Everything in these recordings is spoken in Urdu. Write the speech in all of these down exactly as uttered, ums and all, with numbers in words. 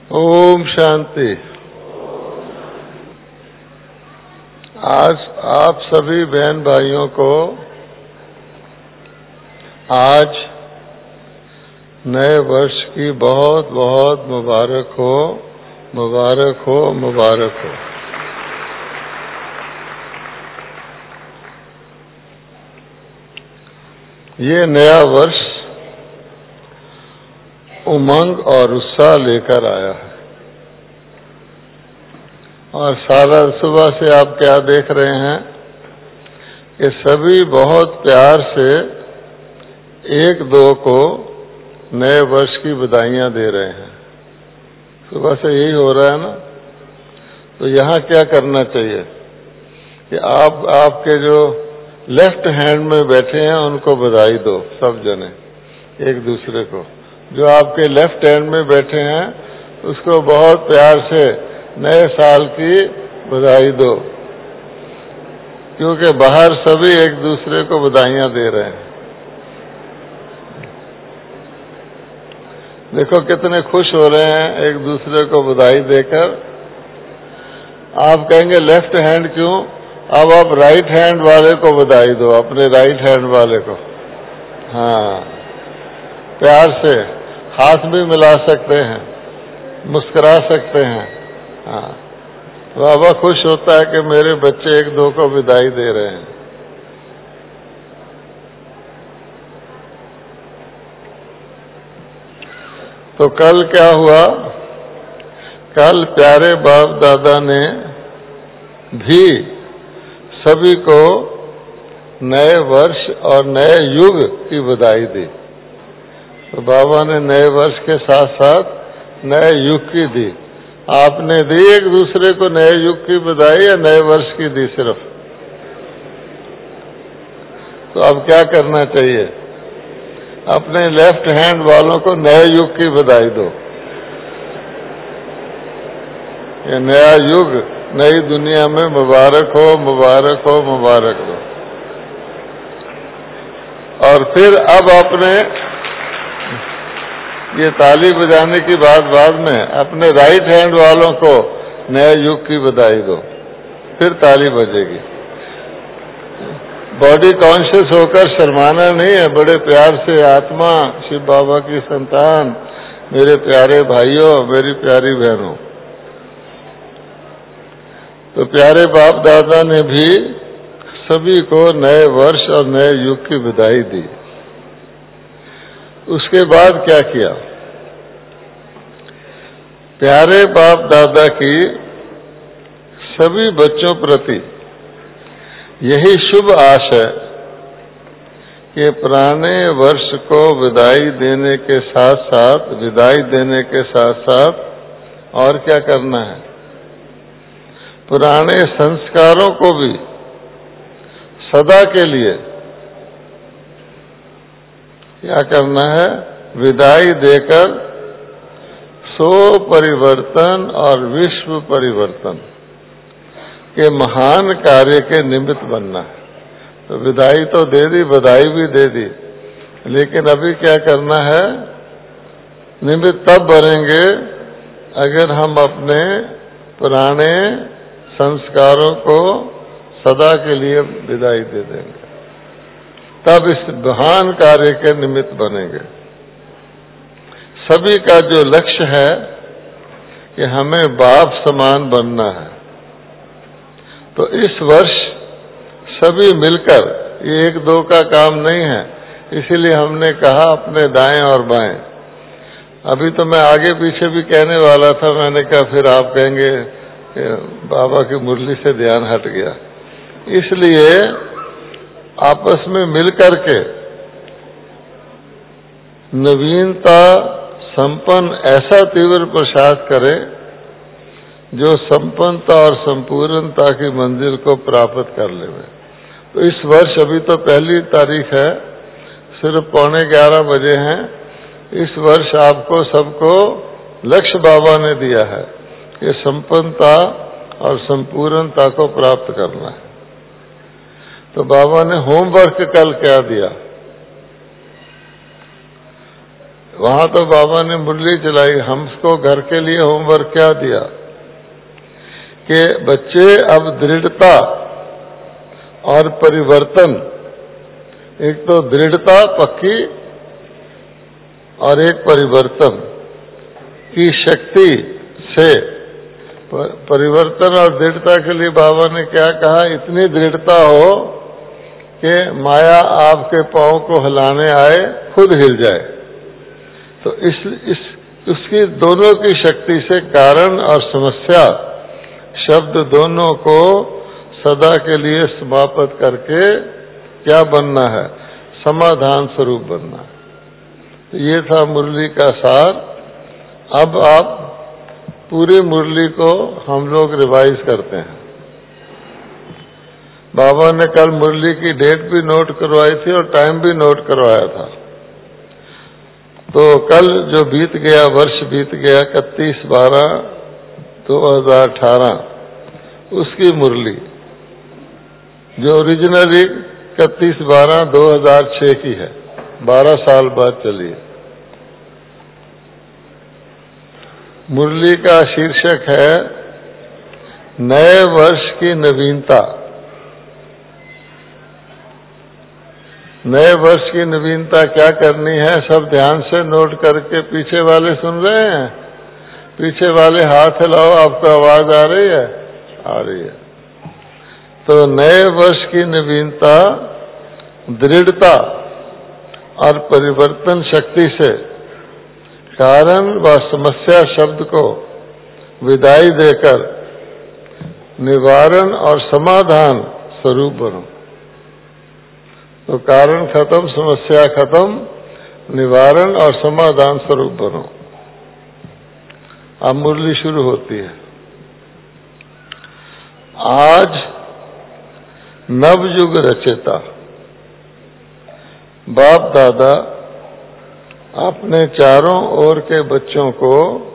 ओम शांति। आज आप सभी बहन भाइयों को आज नए वर्ष की बहुत बहुत मुबारक हो, मुबारक हो, मुबारक हो। ये नया वर्ष उमंग और उत्साह लेकर आया है और सारा सुबह से आप क्या देख रहे हैं कि सभी बहुत प्यार से एक दो को नए वर्ष की बधाइयां दे रहे हैं। सुबह से यही हो रहा है ना। तो यहाँ क्या करना चाहिए कि आप आपके जो लेफ्ट हैंड में बैठे हैं उनको बधाई दो, सब जने एक दूसरे को। जो आपके लेफ्ट हैंड में बैठे हैं उसको बहुत प्यार से नए साल की बधाई दो, क्योंकि बाहर सभी एक दूसरे को बधाइयां दे रहे हैं। देखो कितने खुश हो रहे हैं एक दूसरे को बधाई देकर। आप कहेंगे लेफ्ट हैंड क्यों? अब आप राइट हैंड वाले को बधाई दो, अपने राइट हैंड वाले को। हाँ, प्यार से हाथ भी मिला सकते हैं, मुस्कुरा सकते हैं। हाँ, बाबा खुश होता है कि मेरे बच्चे एक दो को विदाई दे रहे हैं। तो कल क्या हुआ? कल प्यारे बाप दादा ने भी सभी को नए वर्ष और नए युग की बधाई दी। तो बाबा ने नए वर्ष के साथ साथ नए युग की दी। आपने दी एक दूसरे को नए युग की बधाई या नए वर्ष की दी सिर्फ? तो अब क्या करना चाहिए? अपने लेफ्ट हैंड वालों को नए युग की बधाई दो। ये नया युग नई दुनिया में मुबारक हो, मुबारक हो, मुबारक हो। और फिर अब अपने ये ताली बजाने की बात बाद में, अपने राइट हैंड वालों को नए युग की बधाई दो, फिर ताली बजेगी। बॉडी कॉन्शियस होकर शर्माना नहीं है, बड़े प्यार से आत्मा शिव बाबा की संतान, मेरे प्यारे भाइयों, मेरी प्यारी बहनों। तो प्यारे बाप दादा ने भी सभी को नए वर्ष और नए युग की बधाई दी। उसके बाद क्या किया? प्यारे बाप दादा की सभी बच्चों प्रति यही शुभ आश है कि पुराने वर्ष को विदाई देने के साथ साथ विदाई देने के साथ साथ और क्या करना है? पुराने संस्कारों को भी सदा के लिए क्या करना है? विदाई देकर सो परिवर्तन और विश्व परिवर्तन के महान कार्य के निमित्त बनना है। तो विदाई तो दे दी, बधाई भी दे दी, लेकिन अभी क्या करना है? निमित्त तब बनेंगे अगर हम अपने पुराने संस्कारों को सदा के लिए विदाई दे देंगे, तब इस महान कार्य के निमित्त बनेंगे। सभी का जो लक्ष्य है कि हमें बाप समान बनना है, तो इस वर्ष सभी मिलकर, ये एक दो का काम नहीं है, इसीलिए हमने कहा अपने दाएं और बाएं। अभी तो मैं आगे पीछे भी कहने वाला था, मैंने कहा फिर आप कहेंगे बाबा की मुरली से ध्यान हट गया। इसलिए आपस में मिलकर के नवीनता संपन्न ऐसा तीव्र प्रसाद करें जो संपन्नता और संपूर्णता की मंजिल को प्राप्त कर ले। तो इस वर्ष अभी तो पहली तारीख है, सिर्फ पौने ग्यारह बजे हैं। इस वर्ष आपको सबको लक्ष्य बाबा ने दिया है कि संपन्नता और संपूर्णता को प्राप्त करना है। तो बाबा ने होमवर्क कल क्या दिया? وہاں تو بابا نے مرلی چلائی. ہم کو گھر کے لیے ہوم ورک کیا دیا کہ بچے اب دृڑھتا اور پریورتن، ایک تو دೃڑھتا پکی اور ایک پریورتن کی شکتی سے، پریورتن اور دೃڑھتا کے لیے بابا نے کیا کہا، اتنی دೃڑھتا ہو کہ مایا آپ کے پاؤں کو ہلانے آئے خود ہل جائے. تو اس اس اس کی دونوں کی شکتی سے کارن اور سمسیا شبد دونوں کو سدا کے لیے سماپت کر کے کیا بننا ہے، سمادھان سوروپ بننا ہے. تو یہ تھا مرلی کا سار. اب آپ پوری مرلی کو ہم لوگ ریوائز کرتے ہیں. بابا نے کل مرلی کی ڈیٹ بھی نوٹ کروائی تھی اور ٹائم بھی نوٹ کروایا تھا. تو کل جو بیت گیا، ورش بیت گیا اکتیس بارہ دو ہزار اٹھارہ، اس کی مرلی جو اوریجنلی اکتیس بارہ دو ہزار چھ کی ہے، بارہ سال بعد چلی ہے. مرلی کا شیرشک ہے نئے ورش کی نوینتا. نئے ورش کی نوینتا کیا کرنی ہے، سب دھیان سے نوٹ کر کے. پیچھے والے سن رہے ہیں؟ پیچھے والے ہاتھ ہلاؤ. آپ کو آواز آ رہی ہے؟ آ رہی ہے. تو نئے ورش کی نوینتا دೃڑھتا اور پریورتن شکتی سے کارن و سمسیا شبد کو ودائی دے کر نوارن اور سمادھان سوروپ بنو. تو کارن ختم، سمسیا ختم، نوارن اور سمادھان سوروپ بنو. اب مرلی شروع ہوتی ہے. آج نو یگ رچیتا باپ دادا اپنے چاروں اور کے بچوں کو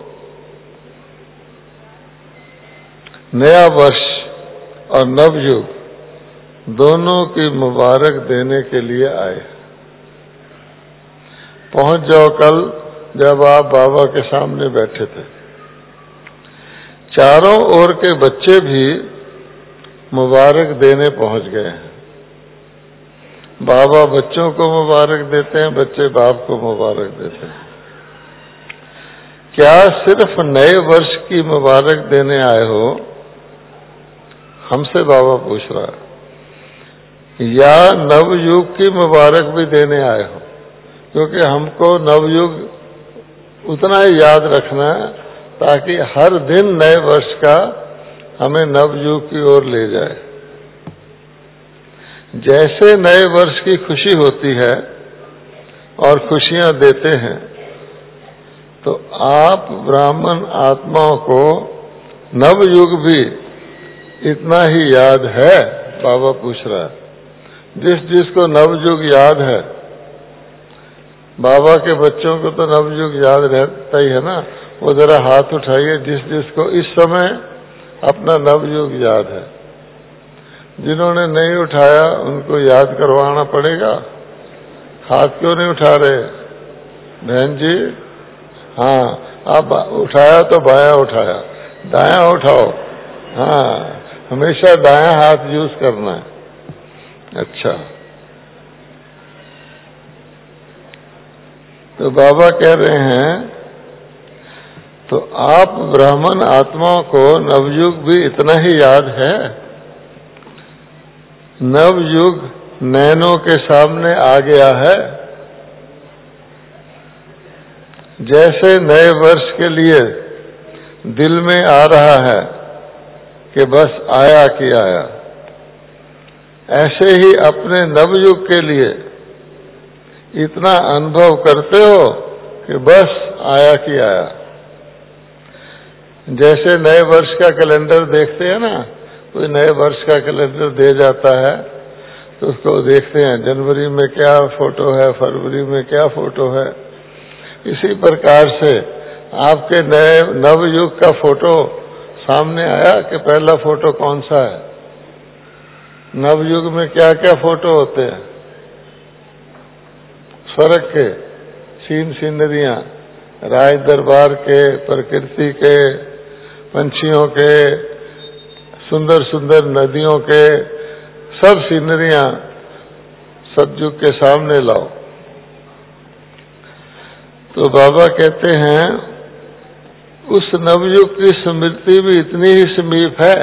نیا ورش اور نو یگ دونوں کی مبارک دینے کے لیے آئے. پہنچ جاؤ کل جب آپ بابا کے سامنے بیٹھے تھے. چاروں اور کے بچے بھی مبارک دینے پہنچ گئے ہیں. بابا بچوں کو مبارک دیتے ہیں، بچے باپ کو مبارک دیتے ہیں. کیا صرف نئے ورش کی مبارک دینے آئے ہو؟ ہم سے بابا پوچھ رہا ہے. یا نو یگ کی مبارک بھی دینے آئے ہو؟ کیونکہ ہم کو نو یگ اتنا ہی یاد رکھنا ہے تاکہ ہر دن نئے ورش کا ہمیں نو یگ کی اور لے جائے. جیسے نئے ورش کی خوشی ہوتی ہے اور خوشیاں دیتے ہیں، تو آپ براہمن آتماؤں کو نو یگ بھی اتنا ہی یاد ہے؟ بابا پوچھ رہا ہے. جس جس کو نو یگ یاد ہے، بابا کے بچوں کو تو نو یگ یاد رہتا ہی ہے نا، وہ ذرا ہاتھ اٹھائیے جس جس کو اس سمے اپنا نو یگ یاد ہے. جنہوں نے نہیں اٹھایا ان کو یاد کروانا پڑے گا. ہاتھ کیوں نہیں اٹھا رہے بہن جی؟ ہاں، آپ اٹھایا تو بایاں اٹھایا، دایاں اٹھاؤ. ہاں، ہمیشہ دایاں ہاتھ یوز کرنا ہے. اچھا، تو بابا کہہ رہے ہیں تو آپ براہمن آتماؤں کو نو یگ بھی اتنا ہی یاد ہے؟ نو یگ نینوں کے سامنے آ گیا ہے. جیسے نئے ورش کے لیے دل میں آ رہا ہے کہ بس آیا کہ آیا، ایسے ہی اپنے نو یگ کے لیے اتنا انبھو کرتے ہو کہ بس آیا کہ آیا. جیسے نئے ورش کا کیلنڈر دیکھتے ہیں نا، کوئی نئے ورش کا کیلنڈر دے جاتا ہے تو اس کو دیکھتے ہیں جنوری میں کیا فوٹو ہے، فروری میں کیا فوٹو ہے. اسی پرکار سے آپ کے نئے نو یگ کا فوٹو سامنے آیا کہ پہلا فوٹو کون سا ہے؟ نو یگ میں کیا کیا فوٹو ہوتے ہیں؟ فرق کے सीन सीनरियां, राज दरबार के, प्रकृति के, पंछियों के, सुंदर सुंदर नदियों के, सब सीनरियां सतयुग के सामने लाओ। तो बाबा कहते हैं उस नवयुग की स्मृति भी इतनी ही समीप है।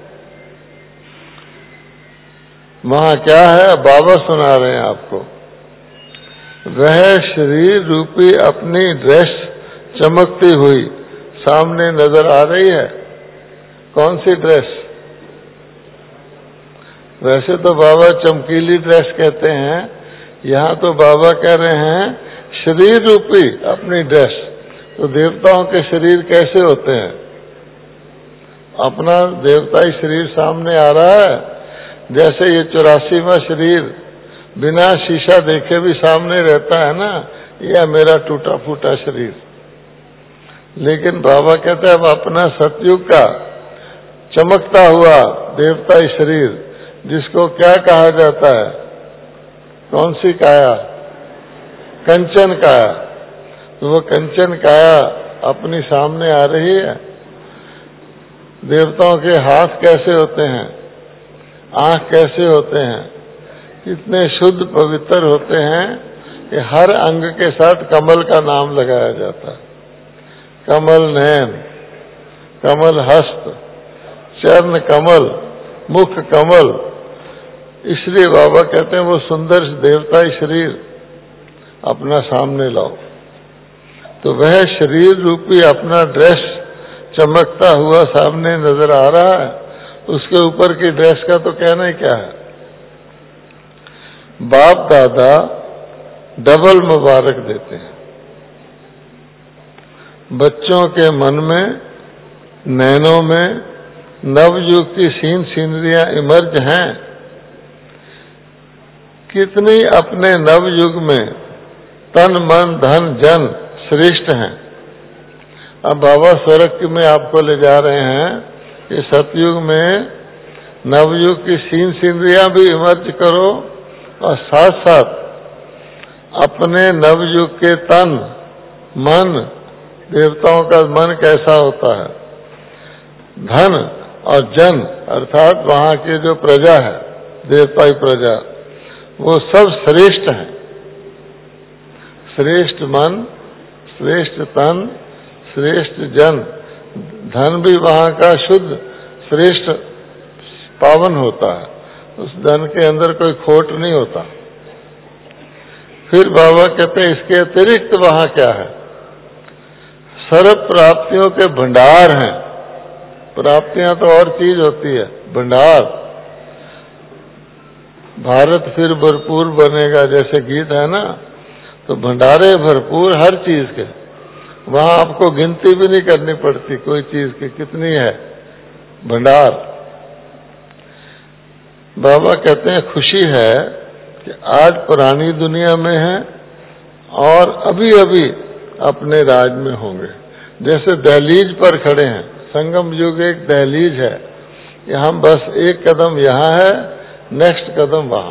वहां क्या है, बाबा सुना रहे हैं आपको। वह शरीर रूपी अपनी ड्रेस चमकती हुई सामने नजर आ रही है। कौन सी ड्रेस? वैसे तो बाबा चमकीली ड्रेस कहते हैं, यहाँ तो बाबा कह रहे हैं शरीर रूपी अपनी ड्रेस। तो देवताओं के शरीर कैसे होते हैं? अपना देवताई शरीर सामने आ रहा है, जैसे ये चौरासीवां शरीर बिना शीशा देखे भी सामने रहता है ना, यह मेरा टूटा फूटा शरीर। लेकिन बाबा कहते हैं अब अपना सतयुग का चमकता हुआ देवताई शरीर, जिसको क्या कहा जाता है? कौन सी काया? कंचन काया। तो वो कंचन काया अपनी सामने आ रही है। देवताओं के हाथ कैसे होते हैं, आंख कैसे होते हैं, कितने शुद्ध पवित्र होते हैं कि हर अंग के साथ कमल का नाम लगाया जाता है। कमल नयन, कमल हस्त, चरण कमल, मुख कमल। इसलिए बाबा कहते हैं वो सुंदर देवताई शरीर अपना सामने लाओ। तो वह शरीर रूपी अपना ड्रेस चमकता हुआ सामने नजर आ रहा है। उसके ऊपर की ड्रेस का तो कहना ही क्या है। बाप दादा डबल मुबारक देते हैं। बच्चों के मन में, नैनों में नवयुग की सीन सीनरियां इमर्ज हैं। कितनी अपने नवयुग में तन मन धन जन श्रेष्ठ हैं। अब बाबा स्वर्ग में आपको ले जा रहे हैं कि सतयुग में नवयुग की सीन सीनरियां भी इमर्ज करो और साथ साथ अपने नवयुग के तन मन, देवताओं का मन कैसा होता है, धन और जन अर्थात वहां की जो प्रजा है, देवताई प्रजा, वो सब श्रेष्ठ हैं। श्रेष्ठ मन, श्रेष्ठ तन, श्रेष्ठ जन, धन भी वहां का शुद्ध श्रेष्ठ पावन होता है। उस धन के अंदर कोई खोट नहीं होता। फिर बाबा कहते हैं इसके अतिरिक्त वहां क्या है? सर्व प्राप्तियों के भंडार हैं। प्राप्तियां तो और चीज होती है, भंडार। भारत फिर भरपूर बनेगा जैसे गीत है ना, तो भंडारे भरपूर हर चीज के। वहां आपको गिनती भी नहीं करनी पड़ती कोई चीज की कितनी है भंडार। बाबा कहते हैं खुशी है कि आज पुरानी दुनिया में है और अभी अभी अपने राज में होंगे। जैसे दहलीज पर खड़े हैं, संगम युग एक दहलीज है कि हम बस एक कदम यहाँ है, नेक्स्ट कदम वहां।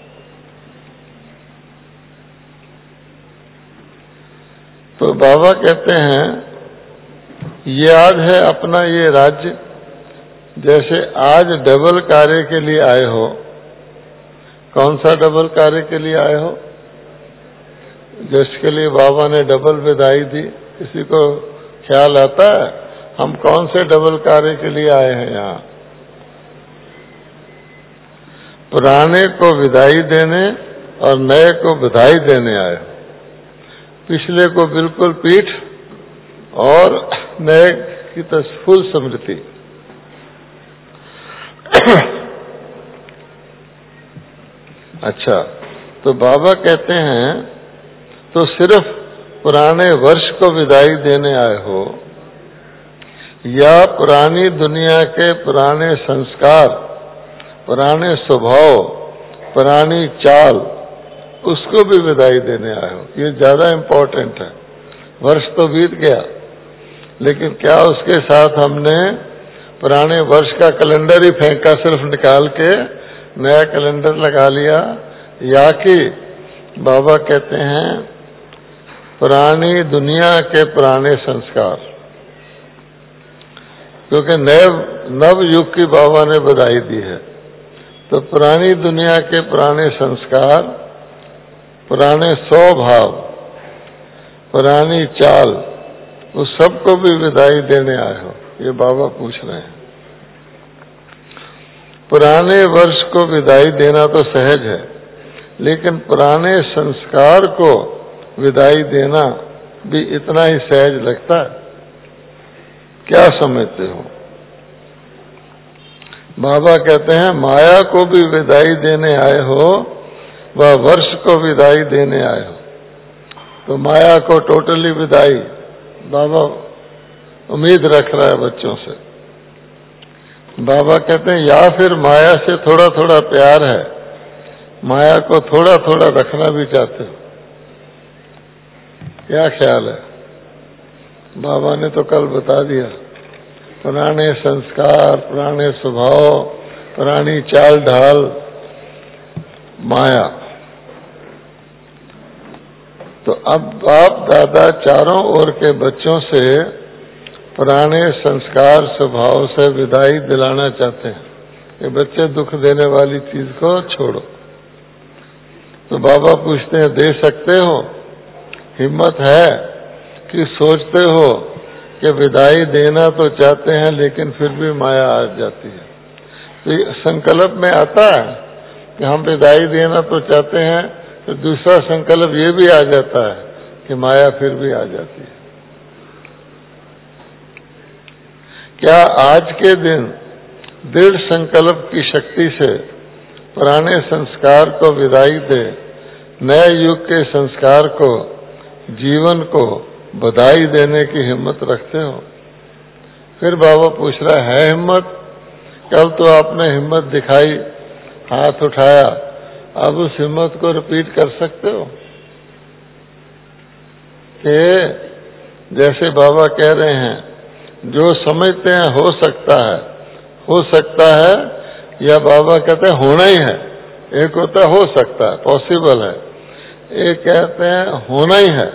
तो बाबा कहते हैं याद है अपना ये राज्य, जैसे आज डबल कार्य के लिए आए हो। कौन सा डबल कार्य के लिए आए हो? जिसके लिए बाबा ने डबल विदाई दी, किसी को ख्याल आता है हम कौन से डबल कार्य के लिए आए हैं यहाँ? पुराने को विदाई देने और नए को बधाई देने आए हो। पिछले को बिल्कुल पीठ और नए की तो फुल स्मृति। अच्छा, तो बाबा कहते हैं तो सिर्फ पुराने वर्ष को विदाई देने आए हो या पुरानी दुनिया के पुराने संस्कार, पुराने स्वभाव, पुरानी चाल, उसको भी विदाई देने आए हो? ये ज्यादा इम्पोर्टेंट है। वर्ष तो बीत गया, लेकिन क्या उसके साथ हमने पुराने वर्ष का कैलेंडर ही फेंका, सिर्फ निकाल के नया कैलेंडर लगा लिया? या कि बाबा कहते हैं پرانی دنیا کے پرانے سنسکار، کیونکہ نئے نو یگ کی بابا نے بدائی دی ہے، تو پرانی دنیا کے پرانے سنسکار، پرانے سو بھاو، پرانی چال، اس سب کو بھی بدائی دینے آئے ہو، یہ بابا پوچھ رہے ہیں۔ پرانے ورش کو بدائی دینا تو سہج ہے، لیکن پرانے سنسکار کو بدائی دینا بھی اتنا ہی سہج لگتا ہے؟ کیا سمجھتے ہو؟ بابا کہتے ہیں مایا کو بھی بدائی دینے آئے ہو، وہ ورش کو بدائی دینے آئے ہو، تو مایا کو ٹوٹلی بدائی بابا امید رکھ رہا ہے بچوں سے۔ بابا کہتے ہیں یا پھر مایا سے تھوڑا تھوڑا پیار ہے، مایا کو تھوڑا تھوڑا رکھنا بھی چاہتے ہو؟ کیا خیال ہے؟ بابا نے تو کل بتا دیا، پرانے سنسکار، پرانے سبھاؤ، پرانی چال ڈھال، مایا۔ تو اب باپ دادا چاروں اور کے بچوں سے پرانے سنسکار سبھاؤ سے بدائی دلانا چاہتے ہیں کہ بچے دکھ دینے والی چیز کو چھوڑو۔ تو بابا پوچھتے ہیں دے سکتے ہو؟ ہمت ہے کہ سوچتے ہو کہ بدائی دینا تو چاہتے ہیں لیکن پھر بھی مایا آ جاتی ہے؟ تو سنکلپ میں آتا ہے کہ ہم بدائی دینا تو چاہتے ہیں، تو دوسرا سنکلپ یہ بھی آ جاتا ہے کہ مایا پھر بھی آ جاتی ہے۔ کیا آج کے دن دृढ़ سنکلپ کی شکتی سے پرانے سنسکار کو بدائی دے، نئے یگ کے سنسکار کو، جیون کو بدائی دینے کی ہمت رکھتے ہو؟ پھر بابا پوچھ رہا ہے ہمت؟ کل تو آپ نے ہمت دکھائی، ہاتھ اٹھایا، اب اس ہمت کو ریپیٹ کر سکتے ہو؟ کہ جیسے بابا کہہ رہے ہیں جو سمجھتے ہیں ہو سکتا ہے، ہو سکتا ہے، یا بابا کہتے ہیں ہونا ہی ہے۔ ایک ہوتا ہے ہو سکتا ہے، پاسبل ہے، ایک کہتے ہیں ہونا ہی ہے۔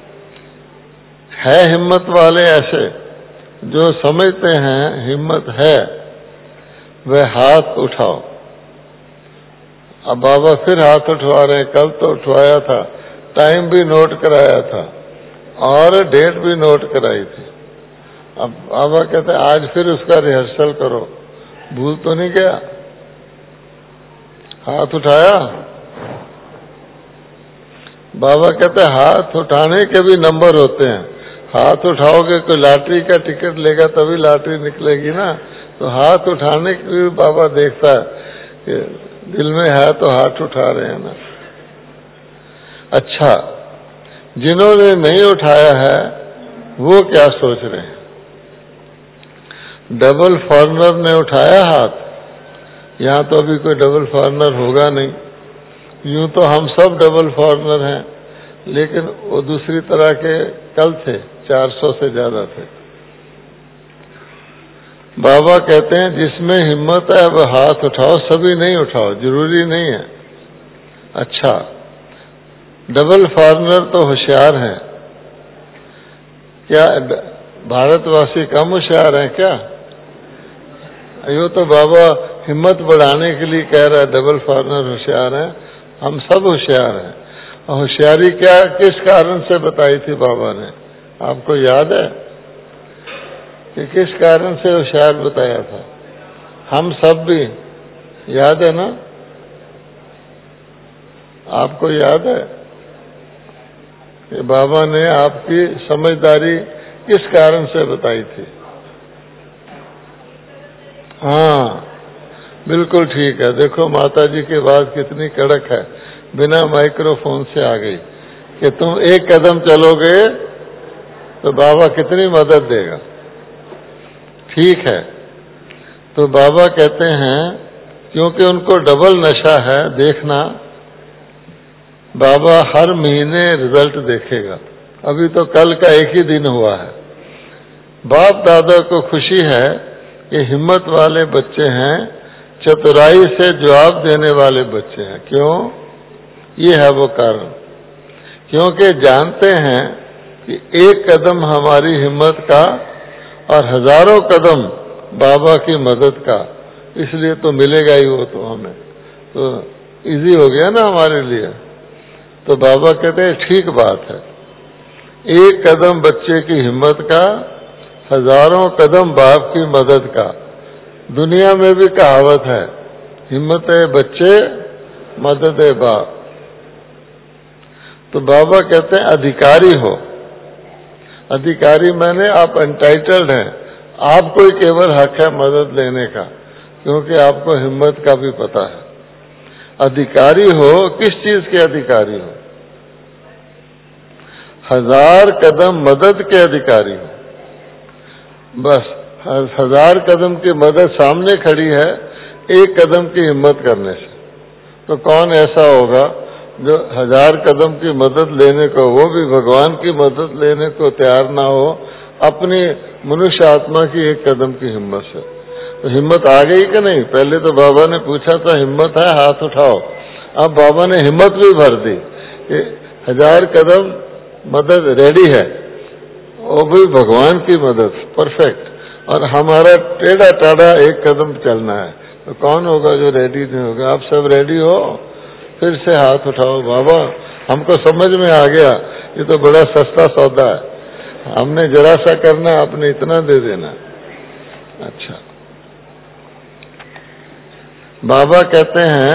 ہے ہمت والے ایسے جو سمجھتے ہیں ہمت ہے، وہ ہاتھ اٹھاؤ۔ اب بابا پھر ہاتھ اٹھوا رہے ہیں، کل تو اٹھوایا تھا، ٹائم بھی نوٹ کرایا تھا اور ڈیٹ بھی نوٹ کرائی تھی۔ اب بابا کہتے ہیں آج پھر اس کا ریہرسل کرو، بھول تو نہیں گیا؟ ہاتھ اٹھایا؟ بابا کہتے ہیں ہاتھ اٹھانے کے بھی نمبر ہوتے ہیں، ہاتھ اٹھاؤ گے کوئی لاٹری کا ٹکٹ لے گا تبھی لاٹری نکلے گی نا، تو ہاتھ اٹھانے کی بھی بابا دیکھتا ہے کہ دل میں ہے تو ہاتھ اٹھا رہے ہیں نا۔ اچھا، جنہوں نے نہیں اٹھایا ہے وہ کیا سوچ رہے ہیں؟ ڈبل فارنر نے اٹھایا ہاتھ؟ یہاں تو ابھی کوئی ڈبل فارنر ہوگا نہیں، یوں تو ہم سب ڈبل فارنر ہیں، لیکن وہ دوسری طرح کے کل تھے، چار سو سے زیادہ تھے۔ بابا کہتے ہیں جس میں ہمت ہے وہ ہاتھ اٹھاؤ، سبھی نہیں اٹھاؤ، ضروری نہیں ہے۔ اچھا، ڈبل فارنر تو ہوشیار ہیں، کیا بھارت واسی کم ہوشیار ہیں کیا؟ یہ تو بابا ہمت بڑھانے کے لیے کہہ رہا ہے ڈبل فارنر ہوشیار ہیں، ہم سب ہوشیار ہیں۔ ہوشیاری کیا کس کارن سے بتائی تھی بابا نے؟ آپ کو یاد ہے کہ کس کارن سے ہوشیار بتایا تھا؟ ہم سب بھی یاد ہے نا؟ آپ کو یاد ہے کہ بابا نے آپ کی سمجھداری کس کارن سے بتائی تھی؟ ہاں بالکل ٹھیک ہے۔ دیکھو ماتا جی کی بات کتنی کڑک ہے، بنا مائکرو فون سے آ گئی کہ تم ایک قدم چلو گے تو بابا کتنی مدد دے گا۔ ٹھیک ہے، تو بابا کہتے ہیں کیونکہ ان کو ڈبل نشہ ہے دیکھنا، بابا ہر مہینے رزلٹ دیکھے گا۔ ابھی تو کل کا ایک ہی دن ہوا ہے۔ باپ دادا کو خوشی ہے کہ ہمت والے بچے ہیں، چترائی سے جواب دینے والے بچے ہیں۔ کیوں؟ یہ ہے وہ کارن، کیونکہ جانتے ہیں کہ ایک قدم ہماری ہمت کا اور ہزاروں قدم بابا کی مدد کا، اس لیے تو ملے گا ہی وہ تو ہمیں، تو ایزی ہو گیا نا ہمارے لیے۔ تو بابا کہتے ہیں ٹھیک بات ہے، ایک قدم بچے کی ہمت کا، ہزاروں قدم باپ کی مدد کا۔ دنیا میں بھی کہاوت ہے، ہمت بچے مدد باپ۔ تو بابا کہتے ہیں ادھیکاری ہو، ادھیکاری میں نے آپ انٹائٹلڈ ہیں، آپ کو ہی کیول حق ہے مدد لینے کا، کیونکہ آپ کو ہمت کا بھی پتہ ہے۔ ادھیکاری ہو، کس چیز کے ادھیکاری ہو؟ ہزار قدم مدد کے ادھیکاری ہو۔ بس ہزار قدم کی مدد سامنے کھڑی ہے ایک قدم کی ہمت کرنے سے، تو کون ایسا ہوگا جو ہزار قدم کی مدد لینے کو، وہ بھی بھگوان کی مدد لینے کو تیار نہ ہو اپنی منوش آتما کی ایک قدم کی ہمت سے؟ تو ہمت آ گئی کہ نہیں؟ پہلے تو بابا نے پوچھا تھا ہمت ہے ہاتھ اٹھاؤ، اب بابا نے ہمت بھی بھر دی کہ ہزار قدم مدد ریڈی ہے، وہ بھی بھگوان کی مدد پرفیکٹ، اور ہمارا ٹیڑھا ٹاڑا ایک قدم چلنا ہے۔ تو کون ہوگا جو ریڈی نہیں ہوگا؟ آپ سب ریڈی ہو؟ پھر سے ہاتھ اٹھاؤ۔ بابا ہم کو سمجھ میں آ گیا، یہ تو بڑا سستا سودا ہے، ہم نے ذرا سا کرنا، آپ نے اتنا دے دینا۔ اچھا، بابا کہتے ہیں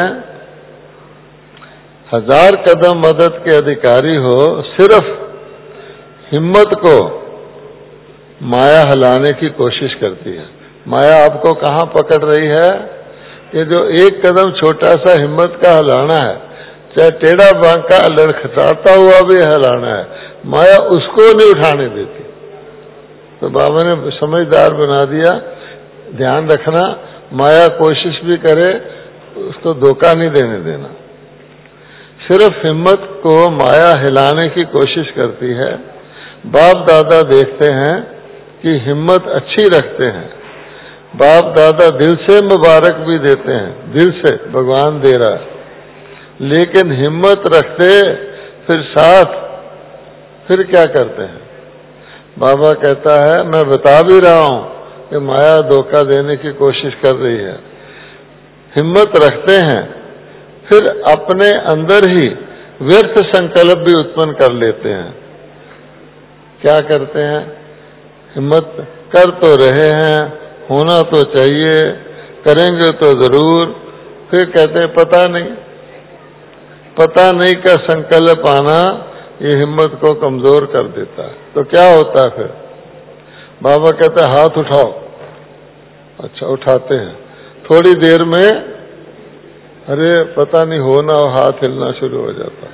ہزار قدم مدد کے ادھیکاری ہو، صرف ہمت کو مایا ہلانے کی کوشش کرتی ہے۔ مایا آپ کو کہاں پکڑ رہی ہے؟ کہ جو ایک قدم چھوٹا سا ہمت کا ہلانا ہے، چاہے ٹیڑھا بانکا لڑکھڑاتا ہوا بھی ہلانا ہے، مایا اس کو نہیں اٹھانے دیتی۔ تو بابا نے سمجھدار بنا دیا، دھیان رکھنا، مایا کوشش بھی کرے اس کو دھوکہ نہیں دینے دینا۔ صرف ہمت کو مایا ہلانے کی کوشش کرتی ہے۔ باپ دادا دیکھتے ہیں کہ ہمت اچھی رکھتے ہیں، باپ دادا دل سے مبارک بھی دیتے ہیں، دل سے بھگوان دے رہا ہے، لیکن ہمت رکھتے پھر ساتھ پھر کیا کرتے ہیں؟ بابا کہتا ہے میں بتا بھی رہا ہوں کہ مایا دھوکہ دینے کی کوشش کر رہی ہے۔ ہمت رکھتے ہیں پھر اپنے اندر ہی ویرتھ سنکلپ بھی اتپن کر لیتے ہیں۔ کیا کرتے ہیں؟ ہمت کر تو رہے ہیں، ہونا تو چاہیے، کریں گے تو ضرور، پھر کہتے ہیں پتہ نہیں، پتہ نہیں کا سنکلپ آنا یہ ہمت کو کمزور کر دیتا ہے۔ تو کیا ہوتا ہے پھر؟ بابا کہتے ہیں ہاتھ اٹھاؤ۔ اچھا، اٹھاتے ہیں، تھوڑی دیر میں ارے پتہ نہیں ہونا، اور ہاتھ ہلنا شروع ہو جاتا۔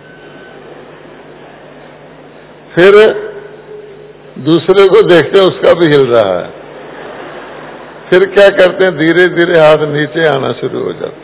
پھر دوسرے کو دیکھتے ہیں اس کا بھی ہل رہا ہے، پھر کیا کرتے ہیں؟ دھیرے دھیرے ہاتھ نیچے آنا شروع ہو جاتا۔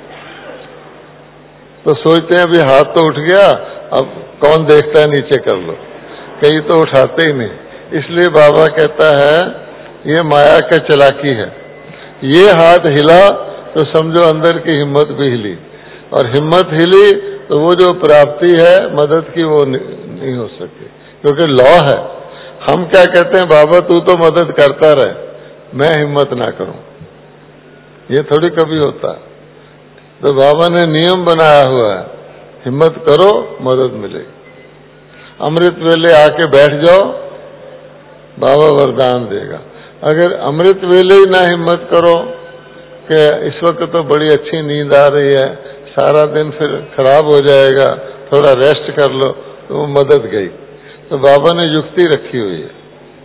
تو سوچتے ہیں ابھی ہاتھ تو اٹھ گیا، اب کون دیکھتا ہے نیچے کر لو، کہیں تو اٹھاتے ہی نہیں۔ اس لیے بابا کہتا ہے یہ مایا کا چلاکی ہے، یہ ہاتھ ہلا تو سمجھو اندر کی ہمت بھی ہلی، اور ہمت ہلی تو وہ جو پراپتی ہے مدد کی وہ نہیں ہو سکتی، کیونکہ لا ہے۔ ہم کیا کہتے ہیں؟ بابا تو تو مدد کرتا رہے، میں ہمت نہ کروں، یہ تھوڑی کبھی ہوتا ہے۔ تو بابا نے نیم بنایا ہوا ہے، ہمت کرو مدد ملے گی۔ امرت ویلے آ کے بیٹھ جاؤ، بابا وردان دے گا۔ اگر امرت ویلے ہی نہ ہمت کرو کہ اس وقت تو بڑی اچھی نیند آ رہی ہے، سارا دن پھر خراب ہو جائے گا، تھوڑا ریسٹ کر لو، تو وہ مدد گئی۔ تو بابا نے یکتی رکھی ہوئی ہے،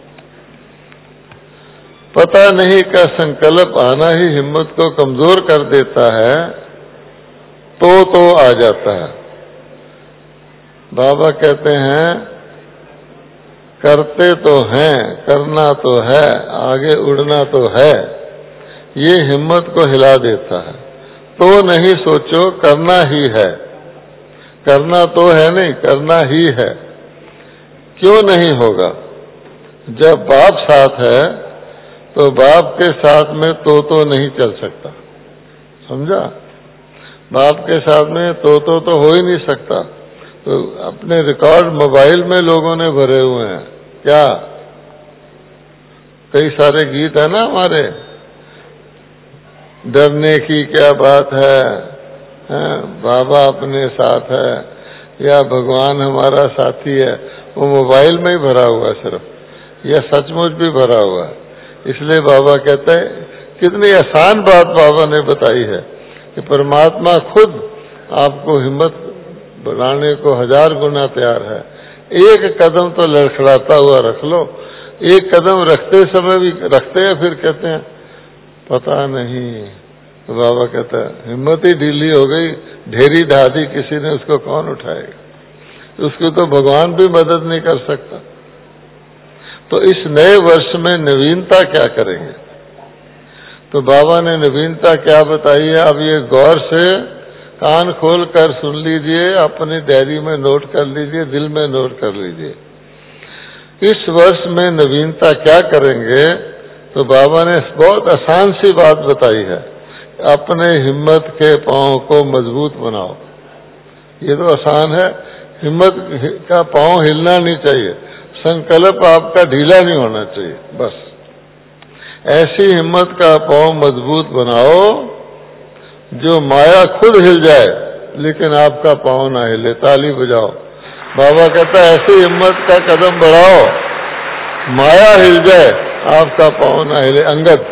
پتہ نہیں کا سنکلپ آنا ہی ہمت کو کمزور کر دیتا ہے، تو تو آ جاتا ہے۔ بابا کہتے ہیں کرتے تو ہیں، کرنا تو ہے، آگے اڑنا تو ہے، یہ ہمت کو ہلا دیتا ہے۔ تو نہیں سوچو کرنا ہی ہے، کرنا تو ہے نہیں، کرنا ہی ہے۔ کیوں نہیں ہوگا؟ جب باپ ساتھ ہے تو باپ کے ساتھ میں تو تو نہیں چل سکتا، سمجھا؟ باپ کے ساتھ میں تو تو تو ہو ہی نہیں سکتا۔ تو اپنے ریکارڈ موبائل میں لوگوں نے بھرے ہوئے ہیں کیا؟ کئی سارے گیت ہیں نا ہمارے، ڈرنے کی کیا بات ہے، بابا اپنے ساتھ ہے، یا بھگوان ہمارا ساتھی ہے، وہ موبائل میں ہی بھرا ہوا ہے صرف، یا سچ مچ بھی بھرا ہوا ہے۔ اس لیے بابا کہتے ہیں کتنی آسان بات بابا نے بتائی ہے کہ پرماتما خود آپ کو ہمت بڑھانے کو ہزار گنا تیار ہے۔ ایک قدم تو لڑکھڑاتا ہوا رکھ لو، ایک قدم رکھتے سمے بھی رکھتے ہیں پھر کہتے ہیں پتہ نہیں، تو بابا کہتا ہے ہمت ہی ڈھیلی ہو گئی، ڈھیری ڈھا دی کسی نے، اس کو کون اٹھائے گا؟ اس کو تو بھگوان بھی مدد نہیں کر سکتا۔ تو اس نئے ورش میں نوینتا کیا کریں گے؟ تو بابا نے نوینتا کیا بتائی ہے، اب یہ غور سے کان کھول کر سن لیجئے، اپنی ڈائری میں نوٹ کر لیجئے، دل میں نوٹ کر لیجئے۔ اس ورش میں نوینتا کیا کریں گے؟ تو بابا نے بہت آسان سی بات بتائی ہے، اپنے ہمت کے پاؤں کو مضبوط بناؤ۔ یہ تو آسان ہے، ہمت کا پاؤں ہلنا نہیں چاہیے، سنکلپ آپ کا ڈھیلا نہیں ہونا چاہیے، بس ایسی ہمت کا پاؤں مضبوط بناؤ جو مایا خود ہل جائے لیکن آپ کا پاؤں نہ ہلے۔ تالی بجاؤ۔ بابا کہتا ہے ایسی ہمت کا قدم بڑھاؤ مایا ہل جائے آپ کا پاؤں نہ ہلے۔ انگد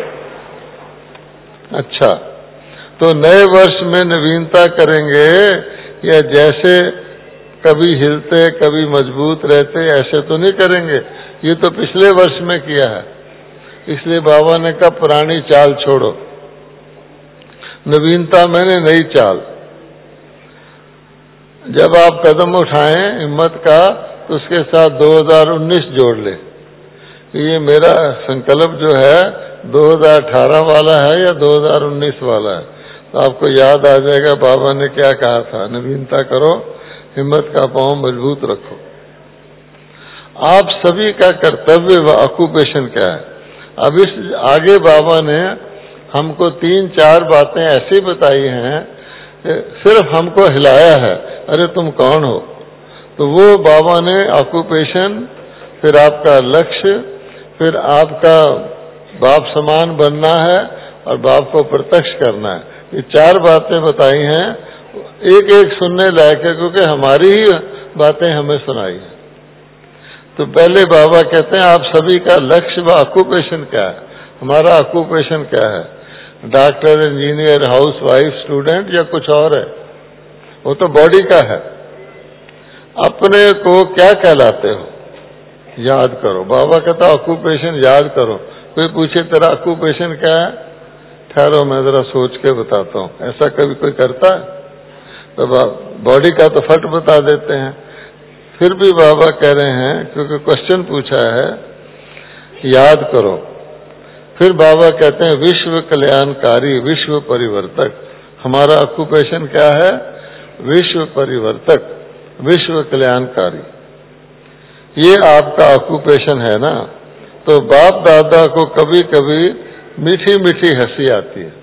اچھا، تو نئے ورش میں نوینتا کریں گے یا جیسے کبھی ہلتے کبھی مضبوط رہتے ایسے تو نہیں کریں گے، یہ تو پچھلے ورش میں کیا ہے۔ اس لیے بابا نے کہا پرانی چال چھوڑو، نوینتا میں نے نئی چال۔ جب آپ قدم اٹھائیں ہمت کا تو اس کے ساتھ دو ہزار انیس جوڑ لیں کہ یہ میرا سنکلپ جو ہے دو ہزار اٹھارہ والا ہے یا دو ہزار انیس والا ہے، تو آپ کو یاد آ جائے گا بابا نے کیا کہا تھا، نوینتا کرو، ہمت کا پاؤں مضبوط رکھو۔ آپ سبھی کا کرتویہ و آکوپیشن کیا ہے؟ اب اس آگے بابا نے ہم کو تین چار باتیں ایسی بتائی ہیں کہ صرف ہم کو ہلایا ہے، ارے تم کون ہو؟ تو وہ بابا نے آکوپیشن، پھر آپ کا لکشیہ، پھر آپ کا باپ سمان بننا ہے اور باپ کو پرتکش کرنا ہے، یہ چار باتیں بتائی ہیں، ایک ایک سننے لائق ہے کیونکہ ہماری ہی باتیں ہمیں سنائی ہیں۔ تو پہلے بابا کہتے ہیں آپ سبھی کا لکشیہ و آکوپیشن کیا ہے؟ ہمارا آکوپیشن کیا ہے؟ Doctor, engineer, house wife, student یا کچھ اور ہے؟ وہ تو باڈی کا ہے۔ اپنے کو کیا کہلاتے ہو؟ یاد کرو۔ بابا کہتا آکوپیشن یاد کرو۔ کوئی پوچھے تیرا آکوپیشن کیا ہے؟ ٹھہرو میں ذرا سوچ کے بتاتا ہوں۔ ایسا کبھی کوئی کرتا ہے؟ تو باڈی کا تو فٹ بتا دیتے ہیں۔ پھر بھی بابا کہہ رہے ہیں کیونکہ کوشچن پوچھا ہے یاد کرو۔ پھر بابا کہتے ہیں وشو کلیان کاری وشو پریورتک۔ ہمارا آکوپیشن کیا ہے؟ وشو پریورتک، وشو کلیان کاری، یہ آپ کا آکوپیشن ہے نا۔ تو باپ دادا کو کبھی کبھی میٹھی میٹھی ہنسی آتی ہے۔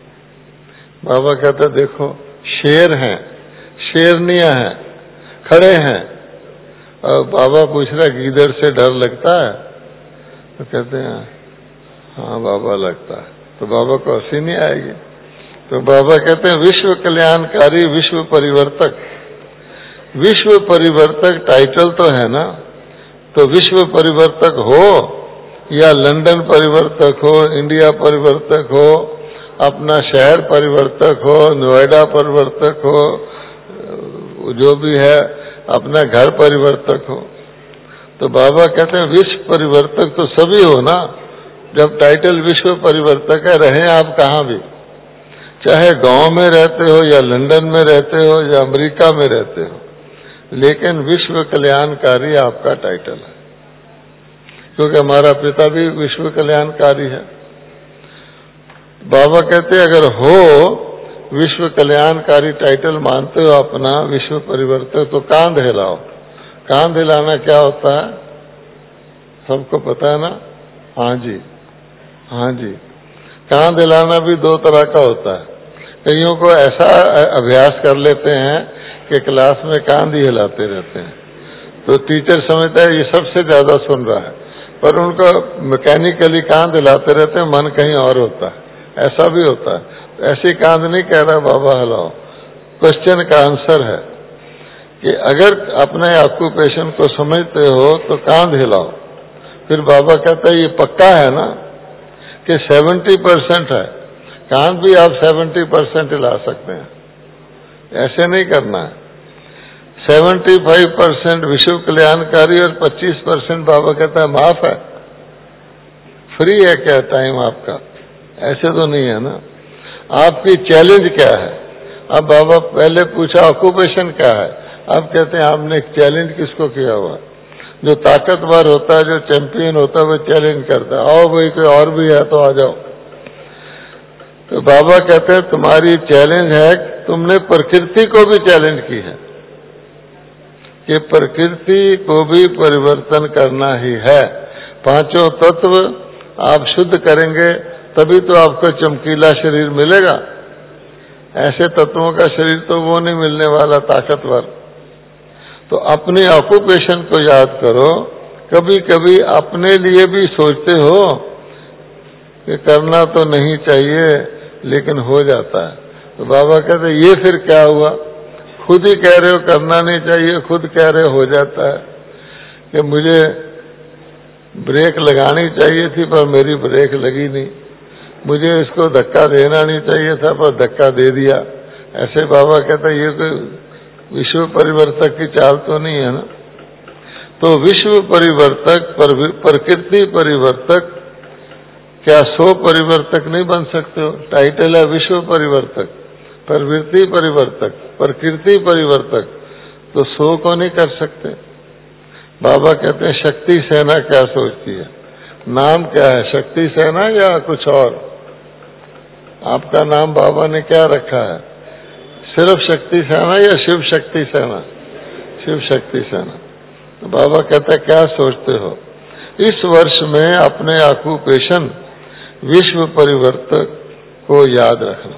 بابا کہتے دیکھو شیر ہیں، شیرنیاں ہیں، کھڑے ہیں، اور بابا پوچھ رہا گیدڑ سے ڈر لگتا ہے؟ تو کہتے ہیں ہاں بابا لگتا ہے۔ تو بابا کو ہنسی نہیں آئے گی؟ تو بابا کہتے ہیں وشو کلیان کاری وشو پریورتک۔ وشو پریورتک ٹائٹل تو ہے نا، تو وشو پریورتک ہو یا لندن پریورتک ہو، انڈیا پریورتک ہو، اپنا شہر پریورتک ہو، نوئیڈا پریورتک ہو، جو بھی ہے اپنا گھر پریورتک ہو، تو بابا کہتے ہیں وشو پریورتک تو سبھی ہو نا۔ جب ٹائٹل وشو پریورتک ہے، رہیں آپ کہاں بھی، چاہے گاؤں میں رہتے ہو یا لندن میں رہتے ہو یا امریکہ میں رہتے ہو، لیکن وشو کلیان کاری آپ کا ٹائٹل ہے، کیونکہ ہمارا پتا بھی وشو کلیان کاری ہے۔ بابا کہتے ہیں اگر ہو وشو کلیان کاری ٹائٹل مانتے ہو اپنا وشو پریورتک، تو کاندھ ہلاؤ۔ کاندھ ہلانا کیا ہوتا ہے سب کو پتا ہے نا؟ ہاں جی، ہاں جی، کاندھ ہلانا بھی دو طرح کا ہوتا ہے۔ کئیوں کو ایسا ابھیاس کر لیتے ہیں کہ کلاس میں کاندھ ہی ہلاتے رہتے ہیں، تو ٹیچر سمجھتا ہے یہ سب سے زیادہ سن رہا ہے، پر ان کا میکینیکلی کاندھ ہلاتے رہتے ہیں، من کہیں اور ہوتا ہے، ایسا بھی ہوتا ہے۔ ایسی کاندھ نہیں کہہ رہا بابا ہلاؤ، کوشچن کا آنسر ہے کہ اگر اپنے آکوپیشن کو سمجھتے ہو تو کاندھ ہلاؤ۔ پھر بابا کہتا ہے یہ پکا ہے نا کہ سیونٹی پرسینٹ ہے، کاندھ بھی آپ سیونٹی پرسینٹ ہلا سکتے ہیں، ایسے نہیں کرنا ہے۔ سیونٹی فائیو پرسینٹ وشو کلیانکاری اور پچیس پرسینٹ بابا کہتا ہے معاف ہے، فری ہے کیا ٹائم آپ کا؟ ایسے تو نہیں ہے نا۔ آپ کی چیلنج کیا ہے؟ اب بابا پہلے پوچھا آکوپیشن کیا ہے، اب کہتے ہیں آپ نے ایک چیلنج کس کو کیا ہوا؟ جو طاقتور ہوتا ہے، جو چیمپئن ہوتا ہے، وہ چیلنج کرتا ہے، آؤ بھائی کوئی اور بھی ہے تو آ جاؤ۔ تو بابا کہتے ہیں تمہاری چیلنج ہے، تم نے پرکرتی کو بھی چیلنج کی ہے کہ پرکرتی کو بھی پریورتن کرنا ہی ہے۔ پانچوں تتو آپ شدھ کریں گے تبھی تو آپ کو چمکیلا شریر ملے گا، ایسے تتووں کا شریر تو وہ نہیں ملنے والا طاقتور۔ تو اپنی آکوپیشن کو یاد کرو، کبھی کبھی اپنے لیے بھی سوچتے ہو کہ کرنا تو نہیں چاہیے لیکن ہو جاتا ہے، تو بابا کہتے ہیں یہ پھر کیا ہوا؟ خود ہی کہہ رہے ہو کرنا نہیں چاہیے، خود کہہ رہے ہو جاتا ہے کہ مجھے بریک لگانی چاہیے تھی پر میری بریک لگی نہیں، مجھے اس کو دھکا دینا نہیں چاہیے تھا پر دھکا دے دیا۔ ایسے بابا کہتا ہے یہ کوئی وشو پریورتک کی چال تو نہیں ہے نا۔ تو وشو پریورتک، پرکرتی پریورتک، کیا سو پریورتک نہیں بن سکتے ہو؟ ٹائٹل ہے وشو پریورتک، پرورتی پریورتک، پرکرتی پریورتک، تو سو کو نہیں کر سکتے۔ بابا کہتے ہیں شکتی سینا کیا سوچتی ہے؟ نام کیا ہے، شکتی سینا یا کچھ اور؟ آپ کا نام بابا نے کیا رکھا ہے؟ صرف شکتی سینا یا شیو شکتی سینا؟ شیو شکتی سینا۔ تو بابا کہتا ہے کیا سوچتے ہو؟ اس ورش میں اپنے آکوپیشن وشو پریورتک کو یاد رکھنا،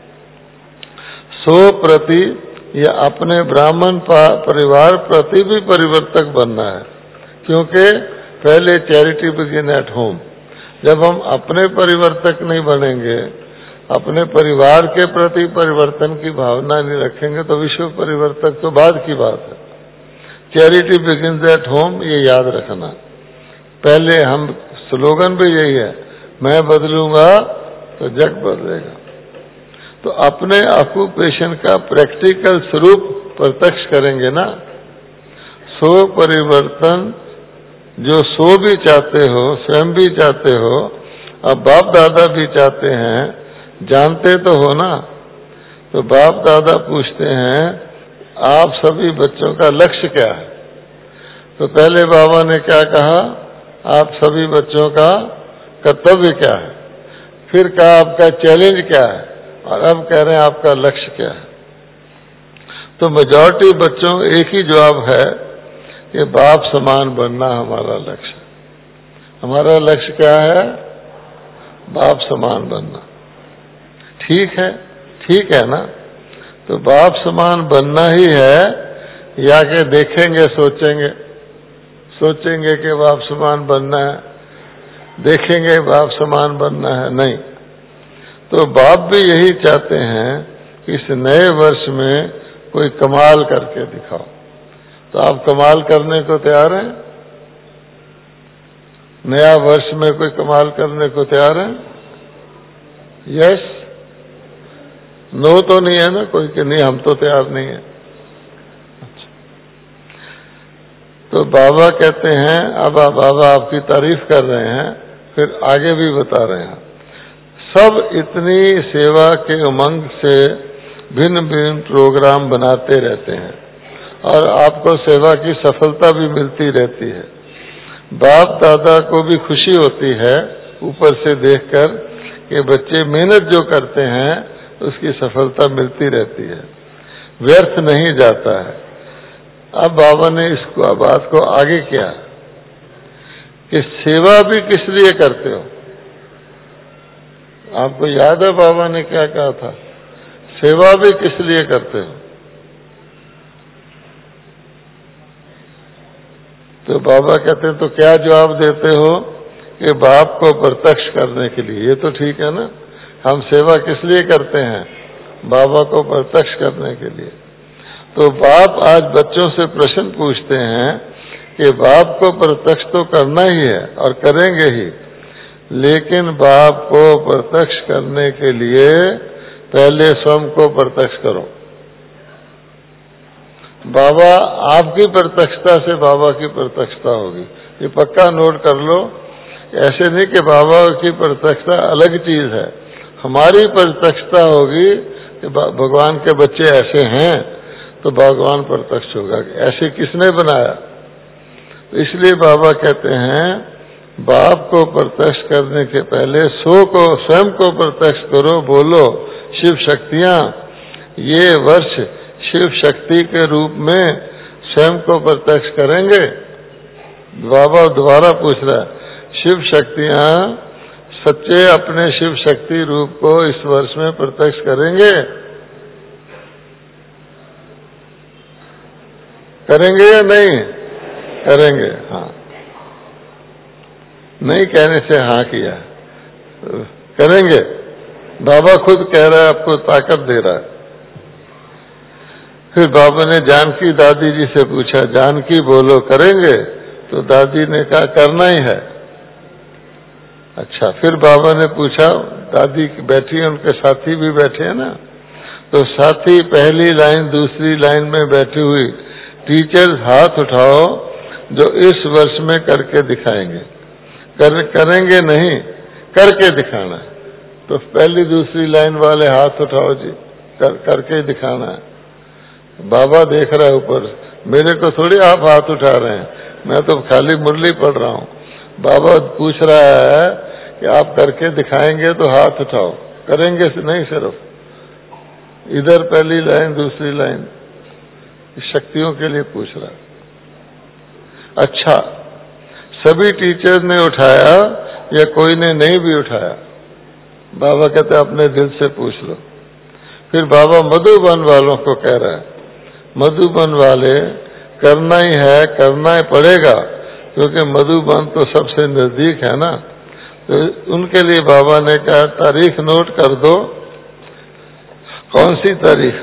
سو پرتی یا اپنے برہمن پریوار پرتی بھی پریورتک بننا ہے، کیونکہ پہلے چیریٹی بگن ایٹ ہوم۔ جب ہم اپنے پریورتک نہیں بنیں گے، اپنے پریوار کے پرتی پریورتن کی بھاونا نہیں رکھیں گے تو وشو پریورتک تو بعد کی بات ہے۔ چیریٹی بگنز ایٹ ہوم، یہ یاد رکھنا۔ پہلے ہم سلوگن بھی یہی ہے، میں بدلوں گا تو جگ بدلے گا۔ تو اپنے آکوپیشن کا پریکٹیکل سوروپ پرتکش کریں گے نا۔ سو پریورتن جو سو بھی چاہتے ہو، سوئم بھی چاہتے ہو، اب باپ دادا بھی چاہتے ہیں، جانتے تو ہو نا۔ تو باپ دادا پوچھتے ہیں آپ سبھی بچوں کا لکش کیا ہے؟ تو پہلے بابا نے کیا کہا؟ آپ سبھی بچوں کا کرتویہ کیا ہے؟ پھر کہا آپ کا چیلنج کیا ہے؟ اور اب کہہ رہے ہیں آپ کا لکش کیا ہے؟ تو میجورٹی بچوں ایک ہی جواب ہے کہ باپ سمان بننا ہمارا لکش ہے۔ ہمارا لکش کیا ہے؟ باپ سمان بننا۔ ٹھیک ہے، ٹھیک ہے نا؟ تو باپ سمان بننا ہی ہے یا کہ دیکھیں گے سوچیں گے سوچیں گے کہ باپ سمان بننا ہے، دیکھیں گے باپ سمان بننا ہے؟ نہیں۔ تو باپ بھی یہی چاہتے ہیں کہ اس نئے ورش میں کوئی کمال کر کے دکھاؤ۔ تو آپ کمال کرنے کو تیار ہیں؟ نیا ورش میں کوئی کمال کرنے کو تیار ہیں؟ یس؟ نو تو نہیں ہے نا کوئی کہ نہیں ہم تو تیار نہیں ہیں؟ اچھا، تو بابا کہتے ہیں، اب بابا آپ کی تعریف کر رہے ہیں، پھر آگے بھی بتا رہے ہیں، سب اتنی سیوا کے امنگ سے بھن بھن پروگرام بناتے رہتے ہیں اور آپ کو سیوا کی سفلتا بھی ملتی رہتی ہے۔ باپ دادا کو بھی خوشی ہوتی ہے اوپر سے دیکھ کر کہ بچے محنت جو کرتے ہیں اس کی سفلتا ملتی رہتی ہے، ویرتھ نہیں جاتا ہے۔ اب بابا نے اس کو بات کو آگے کیا کہ سیوا بھی کس لیے کرتے ہو؟ آپ کو یاد ہے بابا نے کیا کہا تھا؟ سیوا بھی کس لیے کرتے ہو؟ تو بابا کہتے ہیں تو کیا جواب دیتے ہو کہ باپ کو پرتکش کرنے کے لیے. یہ تو ٹھیک ہے نا, ہم سیوا کس لیے کرتے ہیں؟ بابا کو پرتکش کرنے کے لیے. تو باپ آج بچوں سے پرشن پوچھتے ہیں کہ باپ کو پرتکش تو کرنا ہی ہے اور کریں گے ہی, لیکن باپ کو پرتکش کرنے کے لیے پہلے سوم کو پرتکش کرو. بابا آپ کی پرتکشتا سے بابا کی پرتکشتا ہوگی, یہ پکا نوٹ کر لو. ایسے نہیں کہ بابا کی پرتکشتا الگ چیز ہے, ہماری پرتکشتا ہوگی کہ بھگوان کے بچے ایسے ہیں تو بھگوان پرتکش ہوگا. ایسے کس نے بنایا؟ اس لیے بابا کہتے ہیں باپ کو پرتکش کرنے کے پہلے سو کو سوم کو پرتکش کرو. بولو شیو شکتیاں, یہ ورش شیو شکتی کے روپ میں سوم کو پرتکش کریں گے. بابا دوبارہ پوچھ رہا ہے, شیو شکتیاں سچے اپنے شیو شکتی روپ کو اس ورش میں پرتکش کریں گے؟ کریں گے یا نہیں کریں گے؟ ہاں, نہیں کہنے سے ہاں کیا, کریں گے. بابا خود کہہ رہا ہے, آپ کو طاقت دے رہا ہے. پھر بابا نے جانکی دادی جی سے پوچھا, جانکی بولو کریں گے؟ تو دادی نے کہا کرنا ہی ہے. اچھا, پھر بابا نے پوچھا, دادی بیٹھی ہیں, ان کے ساتھی بھی بیٹھے ہیں نا, تو ساتھی پہلی لائن دوسری لائن میں بیٹھی ہوئی ٹیچرز ہاتھ اٹھاؤ جو اس ورش میں کر کے دکھائیں گے. کر کریں گے نہیں, کر کے دکھانا ہے. تو پہلی دوسری لائن والے ہاتھ اٹھاؤ جی, کر کر کے دکھانا ہے. بابا دیکھ رہا ہے اوپر, میرے کو تھوڑی آپ ہاتھ اٹھا رہے ہیں, میں تو خالی مرلی پڑھ رہا ہوں. بابا پوچھ رہا ہے کہ آپ کر کے دکھائیں گے تو ہاتھ اٹھاؤ, کریں گے نہیں, صرف ادھر پہلی لائن دوسری لائن شکتیوں کے لیے پوچھ رہا ہے. اچھا, سبھی ٹیچر نے اٹھایا یا کوئی نے نہیں بھی اٹھایا؟ بابا کہتے ہیں اپنے دل سے پوچھ لو. پھر بابا مدھوبن والوں کو کہہ رہا ہے, مدھوبن والے کرنا ہی ہے, کرنا ہی پڑے گا, کیونکہ مدھوبن تو سب سے نزدیک ہے نا. تو ان کے لیے بابا نے کہا تاریخ نوٹ کر دو. کون سی تاریخ؟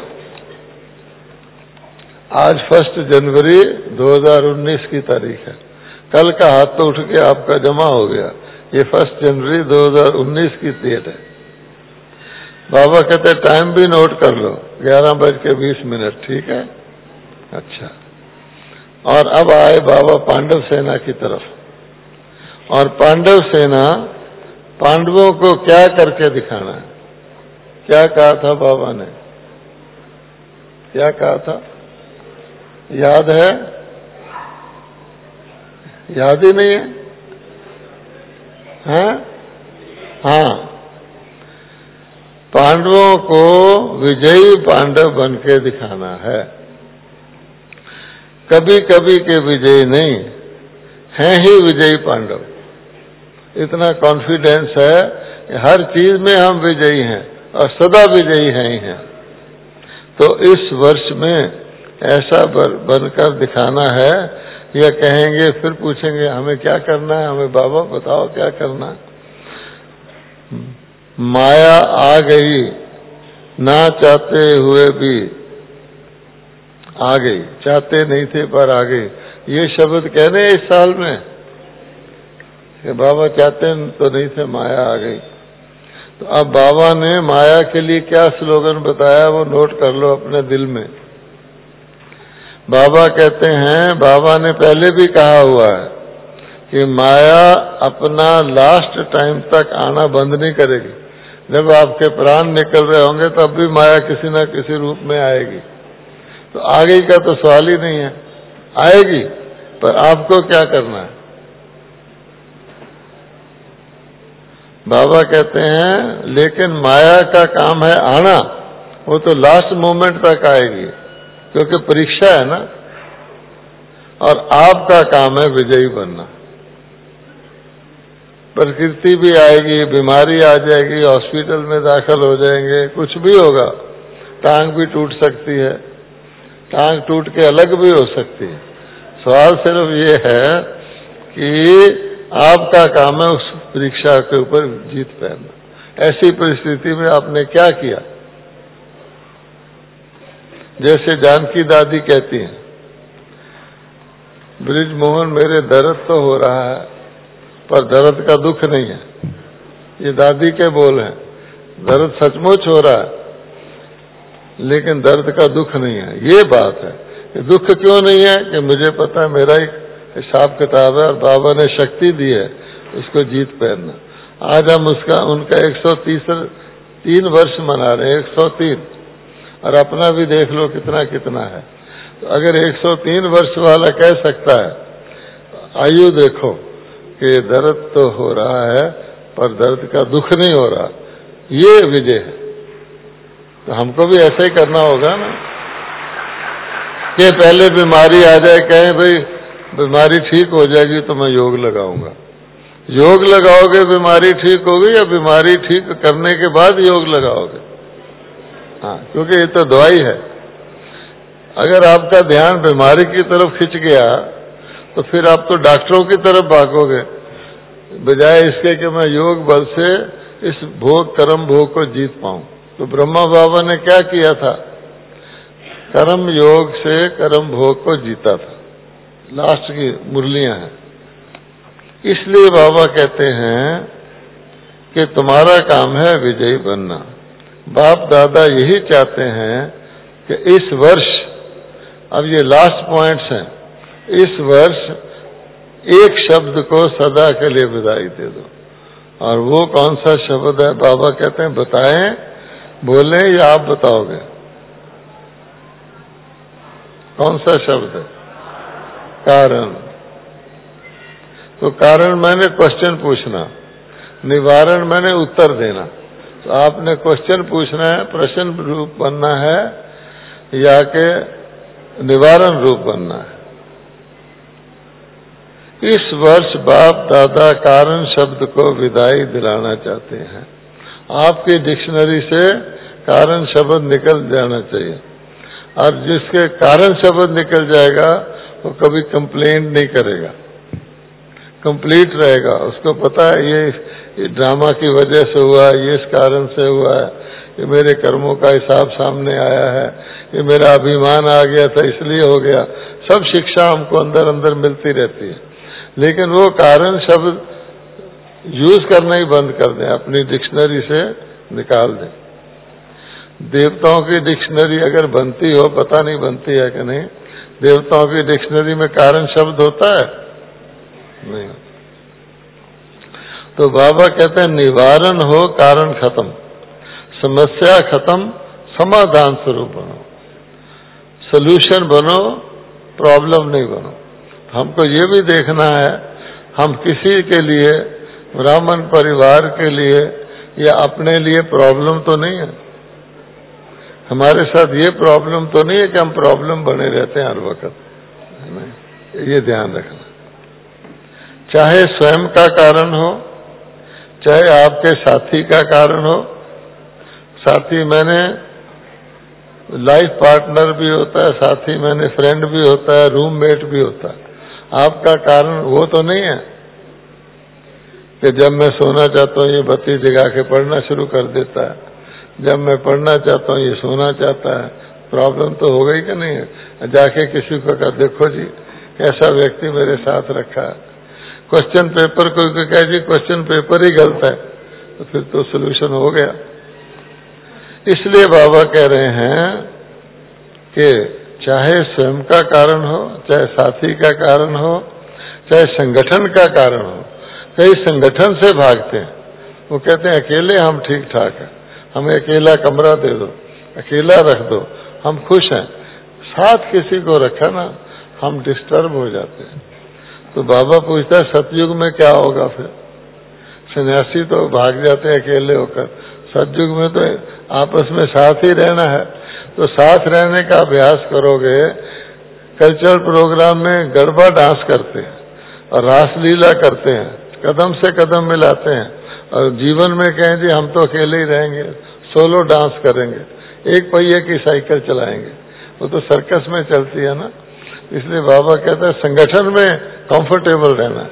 آج فرسٹ جنوری دو ہزار انیس کی تاریخ ہے. کل کا ہاتھ تو اٹھ کے آپ کا جمع ہو گیا, یہ فرسٹ جنوری دو ہزار انیس کی ڈیٹ ہے. بابا کہتے ٹائم بھی نوٹ کر لو, گیارہ بج کے بیس منٹ, ٹھیک ہے. اچھا, اور اب آئے بابا پانڈو سینا کی طرف. اور پانڈو سینا, پانڈووں کو کیا کر کے دکھانا ہے؟ کیا کہا تھا بابا نے؟ کیا کہا تھا یاد ہے؟ یاد ہی نہیں ہے؟ ہاں ہاں, پانڈووں کو وجئی پانڈو بن کے دکھانا ہے. کبھی کبھی کے وجئی نہیں ہیں ہی وجئی پانڈو. اتنا کانفیڈینس ہے کہ ہر چیز میں ہم وجئی ہیں اور سدا وجئی ہیں ہی ہیں. تو اس ورش میں ایسا بن کر دکھانا ہے, یا کہیں گے پھر پوچھیں گے ہمیں کیا کرنا ہے, ہمیں بابا بتاؤ کیا کرنا ہے. مایا آ گئی نہ چاہتے ہوئے بھی آ گئی, چاہتے نہیں تھے پر آ گئی. یہ شبد کہنے اس سال میں کہ بابا چاہتے تو نہیں تھے, مایا آ گئی. تو اب بابا نے مایا کے لیے کیا سلوگن بتایا وہ نوٹ کر لو اپنے دل میں. بابا کہتے ہیں, بابا نے پہلے بھی کہا ہوا ہے کہ مایا اپنا لاسٹ ٹائم تک آنا بند نہیں کرے گی. جب آپ کے پران نکل رہے ہوں گے تب بھی مایا کسی نہ کسی روپ میں آئے گی. تو آگے کا تو سوال ہی نہیں ہے, آئے گی, پر آپ کو کیا کرنا ہے. بابا کہتے ہیں لیکن مایا کا کام ہے آنا, وہ تو لاسٹ مومنٹ تک آئے گی کیونکہ پریکشا ہے نا, اور آپ کا کام ہے وجئی بننا. پرکرتی بھی آئے گی, بیماری آ جائے گی, ہاسپٹل میں داخل ہو جائیں گے, کچھ بھی ہوگا, ٹانگ بھی ٹوٹ سکتی ہے, ٹانگ ٹوٹ کے الگ بھی ہو سکتی ہے, سوال صرف یہ ہے کہ آپ کا کام ہے اس پریکشا کے اوپر جیت پانا. ایسی پرستھتی میں آپ نے کیا کیا؟ جیسے جانکی دادی کہتی ہیں برج موہن میرے درد تو ہو رہا ہے پر درد کا دکھ نہیں ہے. یہ دادی کے بول ہیں. درد سچ مچ ہو رہا ہے لیکن درد کا دکھ نہیں ہے. یہ بات ہے کہ دکھ کیوں نہیں ہے کہ مجھے پتا ہے میرا ایک حساب کتاب ہے اور بابا نے شکتی دی ہے اس کو جیت پہننا. آج ہم اس کا ان کا ایک سو تیس تین ورش منا رہے ہیں. ایک سو تین اور اپنا بھی دیکھ لو کتنا کتنا ہے. تو اگر ایک سو تین ورش والا کہہ سکتا ہے آیو دیکھو کہ درد تو ہو رہا ہے پر درد کا دکھ نہیں ہو رہا, یہ وجے ہے. تو ہم کو بھی ایسا ہی کرنا ہوگا نا کہ پہلے بیماری آ جائے کہیں بھائی بیماری ٹھیک ہو جائے گی تو میں یوگ لگاؤں گا. یوگ لگاؤ گے بیماری ٹھیک ہوگی یا بیماری ٹھیک کرنے کے بعد یوگ لگاؤ گے؟ ہاں, کیونکہ یہ تو دوائی ہے. اگر آپ کا دھیان بیماری کی طرف کھنچ گیا تو پھر آپ تو ڈاکٹروں کی طرف بھاگو گے بجائے اس کے کہ میں یوگ بل سے اس بھوگ کرم بھوگ کو جیت پاؤں. تو برہما بابا نے کیا کیا تھا؟ کرم یوگ سے کرم بھوگ کو جیتا تھا. لاسٹ کی مرلیاں ہیں. اس لیے بابا کہتے ہیں کہ تمہارا کام ہے وجئی بننا. باپ دادا یہی چاہتے ہیں کہ اس ورش, اب یہ لاسٹ پوائنٹس ہیں, اس ورش ایک شبد کو سدا کے لیے بدائی دے دو. اور وہ کون سا شبد ہے؟ بابا کہتے ہیں بتائیں, بولیں یا آپ بتاؤ گے؟ کون سا شبد ہے؟ کارن. تو کارن میں نے کوشچن پوچھنا, نوارن میں نے اتر دینا. تو آپ نے کوشچن پوچھنا ہے, پرشن روپ بننا ہے یا کہ نوارن روپ بننا ہے. اس ورش باپ دادا کارن شبد کو ودائی دلانا چاہتے ہیں. آپ کی ڈکشنری سے کارن شبد نکل جانا چاہیے, اور جس کے کارن شبد نکل جائے گا وہ کبھی کمپلینٹ نہیں کرے گا, کمپلیٹ رہے گا. اس کو پتا ہے یہ ڈرامہ کی وجہ سے ہوا, یہ اس کارن سے ہوا ہے, یہ میرے کرموں کا حساب سامنے آیا ہے, یہ میرا ابھیمان آ گیا تھا اس لیے ہو گیا. سب شکشا ہم کو اندر اندر ملتی رہتی ہے, لیکن وہ کارن شبد یوز کرنا ہی بند کر دیں, اپنی ڈکشنری سے نکال دیں. دیوتاؤں کی ڈکشنری اگر بنتی ہو, پتہ نہیں بنتی ہے کہ نہیں, دیوتاؤں کی ڈکشنری میں کارن شبد ہوتا ہے نہیں. تو بابا کہتے ہیں نوارن ہو, کارن ختم, سمسیا ختم, سمادھان سوروپ بنو, سولوشن بنو, پرابلم نہیں بنو. ہم کو یہ بھی دیکھنا ہے ہم کسی کے لیے, برہمن پریوار کے لیے یا اپنے لیے پرابلم تو نہیں ہے. ہمارے ساتھ یہ پرابلم تو نہیں ہے کہ ہم پرابلم بنے رہتے ہیں ہر وقت. یہ دھیان رکھنا. چاہے سوئم کا کارن ہو, چاہے آپ کے ساتھی کا کارن ہو. ساتھی میں نے لائف پارٹنر بھی ہوتا ہے, ساتھی میں نے فرینڈ بھی ہوتا ہے, روم میٹ بھی ہوتا ہے. آپ کا کارن وہ تو نہیں ہے کہ جب میں سونا چاہتا ہوں یہ بتی جگا کے پڑھنا شروع کر دیتا ہے, جب میں پڑھنا چاہتا ہوں یہ سونا چاہتا ہے. پرابلم تو ہو گئی کہ نہیں ہے؟ جا کے کسی کو کہا دیکھو جی ایسا ویکتی میرے ساتھ رکھا ہے. کوشچن پیپر کو کہا جی کوشچن پیپر ہی غلط ہے, تو پھر تو سولوشن ہو گیا. اس لیے بابا کہہ رہے ہیں کہ چاہے سوئم کا کارن ہو, چاہے ساتھی کا کارن ہو, چاہے سنگٹھن کا کارن ہو. کئی سنگٹھن سے بھاگتے ہیں, وہ کہتے ہیں اکیلے ہم ٹھیک ٹھاک ہیں, ہمیں اکیلا کمرہ دے دو, اکیلا رکھ دو, ہم خوش ہیں. ساتھ کسی کو رکھا نا ہم ڈسٹرب ہو جاتے ہیں. تو بابا پوچھتا ہے ستیگ میں کیا ہوگا؟ پھر سنیاسی تو بھاگ جاتے ہیں اکیلے ہو کر, ستیگ میں تو آپس میں ساتھ ہی رہنا ہے. تو ساتھ رہنے کا ابھیاس کرو گے. کلچرل پروگرام میں گربا ڈانس کرتے ہیں اور راس لیلا کرتے ہیں, قدم سے قدم ملاتے ہیں, اور جیون میں کہیں جی ہم تو اکیلے ہی رہیں گے, سولو ڈانس کریں گے, ایک پہیے کی سائیکل چلائیں گے. وہ تو سرکس میں چلتی ہے نا. اس لیے بابا کہتے ہیں سنگٹھن میں کمفرٹیبل رہنا،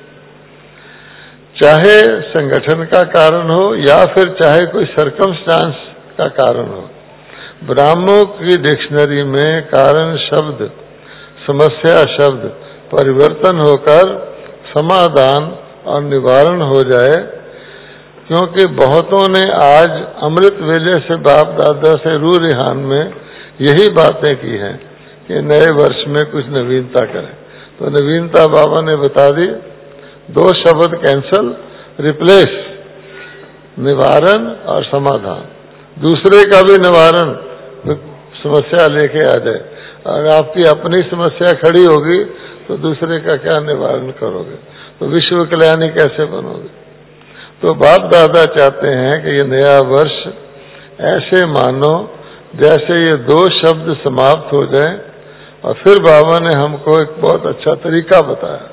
چاہے سنگٹھن کا کارن ہو یا پھر چاہے کوئی سرکمسٹانس کا کارن ہو۔ برہموں کی ڈکشنری میں کارن شبد سمسیا شبد پریورتن ہو کر سمادھان اور نوارن ہو جائے، کیونکہ بہتوں نے آج امرت ویلے سے باپ دادا سے روح ریحان میں یہی باتیں کی ہیں کہ نئے ورش میں کچھ نوینتا کریں۔ تو نوینتا بابا نے بتا دی، دو شبد کینسل، ریپلیس، نوارن اور سمادھان۔ دوسرے کا بھی نوارن سمسیا لے کے آ جائے، اگر آپ کی اپنی سمسیا کھڑی ہوگی تو دوسرے کا کیا نوارن کرو گے؟ تو وشو کلیانی کیسے بنو گے؟ تو باپ دادا چاہتے ہیں کہ یہ نیا ورش ایسے مانو جیسے یہ دو شبد سماپت ہو جائیں، اور پھر بابا نے ہم کو ایک بہت اچھا طریقہ بتایا۔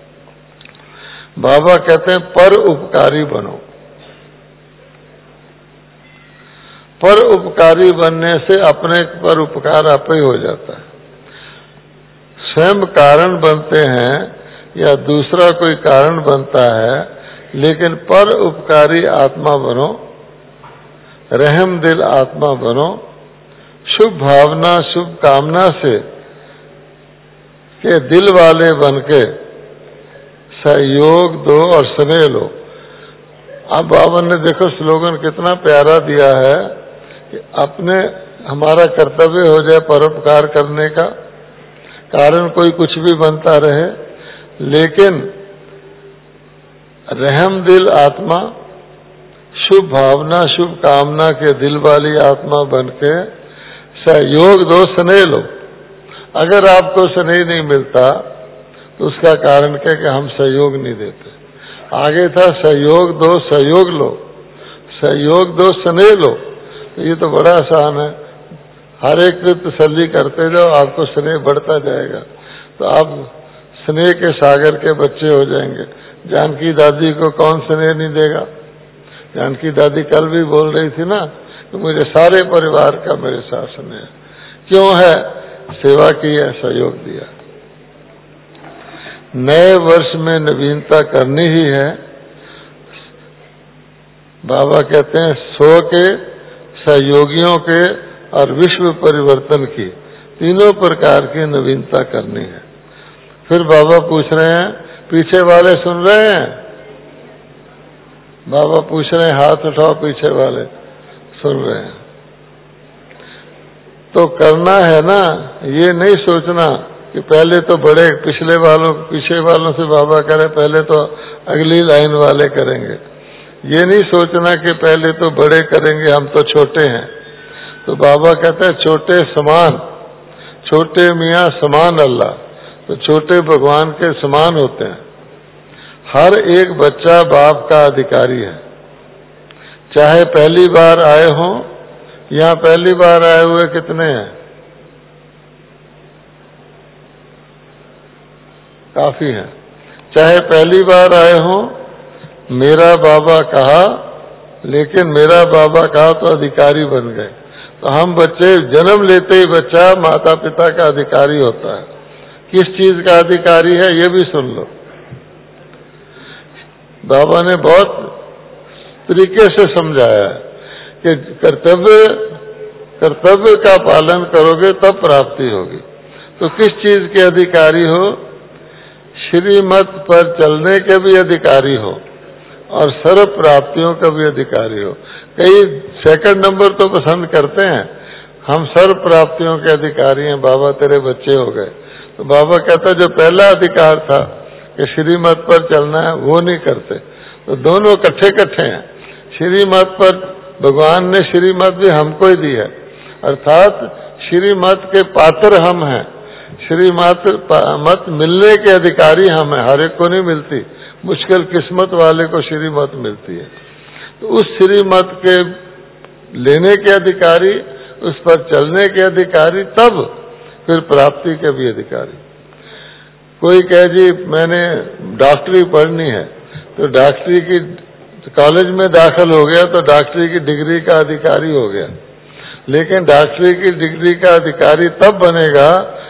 بابا کہتے ہیں پر اپکاری بنو۔ پر اپکاری بننے سے اپنے پر اپکار آپ ہی ہو جاتا ہے۔ سوئم کارن بنتے ہیں یا دوسرا کوئی کارن بنتا ہے، لیکن پر اپکاری آتما بنو، رحم دل آتما بنو، شبھ بھاونا شبھ کامنا سے کہ دل والے بن کے سہیوگ دو اور سنے لو۔ اب بابا نے دیکھو سلوگن کتنا پیارا دیا ہے کہ اپنے ہمارا کرتویہ ہو جائے پروپکار کرنے کا، کارن کوئی کچھ بھی بنتا رہے، لیکن رحم دل آتما، شبھ بھاونا شبھ کامنا کے دل والی آتما بن کے سہیوگ دو سنے لو۔ اگر آپ کو سنیہ نہیں ملتا تو اس کا کارن کیا کہ ہم سہیوگ نہیں دیتے۔ آگے تھا سہیوگ دو سہیوگ لو، سہیوگ دو سنے لو۔ تو یہ تو بڑا آسان ہے، ہر ایک کی تسلی کرتے جاؤ، آپ کو سنیہ بڑھتا جائے گا، تو آپ سنیہ کے ساگر کے بچے ہو جائیں گے۔ جانکی دادی کو کون سنیہ نہیں دے گا؟ جانکی دادی کل بھی بول رہی تھی نا کہ مجھے سارے پریوار کا میرے ساتھ سنیہ کیوں ہے؟ سیوا کی ہے، سہیوگ دیا۔ نئے ورش میں نوینتا کرنی ہی ہے۔ بابا کہتے ہیں سو کے، سہیوگیوں کے اور وشو پریورتن کی تینوں پرکار کی نوینتا کرنی ہے۔ پھر بابا پوچھ رہے ہیں، پیچھے والے سن رہے ہیں؟ بابا پوچھ رہے ہیں، ہاتھ اٹھاؤ، پیچھے والے سن رہے ہیں؟ تو کرنا ہے نا، یہ نہیں سوچنا کہ پہلے تو بڑے پچھلے والوں پیچھے والوں سے بابا کرے، پہلے تو اگلی لائن والے کریں گے۔ یہ نہیں سوچنا کہ پہلے تو بڑے کریں گے، ہم تو چھوٹے ہیں۔ تو بابا کہتے ہیں چھوٹے سمان، چھوٹے میاں سمان اللہ، تو چھوٹے بھگوان کے سمان ہوتے ہیں۔ ہر ایک بچہ باپ کا ادھیکاری ہے، چاہے پہلی بار آئے ہوں۔ یہاں پہلی بار آئے ہوئے کتنے ہیں؟ کافی ہیں۔ چاہے پہلی بار آئے ہوں، میرا بابا کہا، لیکن میرا بابا کہا تو ادھیکاری بن گئے۔ تو ہم بچے جنم لیتے ہی بچہ ماتا پتا کا ادھیکاری ہوتا ہے۔ کس چیز کا ادھیکاری ہے یہ بھی سن لو۔ بابا نے بہت طریقے سے سمجھایا ہے کہ کرتویہ کرتویہ کا پالن کرو گے تب پراپتی ہوگی۔ تو کس چیز کے ادھیکاری ہو؟ شری مت پر چلنے کے بھی ادھیکاری ہو اور سرو پراپتیوں کا بھی ادھیکاری ہو۔ کئی سیکنڈ نمبر تو پسند کرتے ہیں، ہم سرو پراپتیوں کے ادھیکاری ہیں، بابا تیرے بچے ہو گئے۔ تو بابا کہتا جو پہلا ادھیکار تھا کہ شری مت پر چلنا ہے وہ نہیں کرتے، تو دونوں کٹھے کٹھے ہیں۔ شری مت پر بھگوان نے شری مت بھی ہم کو ہی دی ہے، ارتھات شری مت کے پاتر ہم ہیں۔ شری مت مت ملنے کے ادھیکاری ہم ہیں، ہر ایک کو نہیں ملتی، مشکل قسمت والے کو شری مت ملتی ہے۔ تو اس شری مت کے لینے کے ادھیکاری، اس پر چلنے کے ادھیکاری، تب پھر پراپتی کے بھی ادھیکاری۔ کوئی کہے جی میں نے ڈاکٹری پڑھنی ہے، تو ڈاکٹری کی کالج میں داخل ہو گیا تو ڈاکٹری کی ڈگری کا ادھیکاری ہو گیا، لیکن ڈاکٹری کی ڈگری کا ادھیکاری تب بنے گا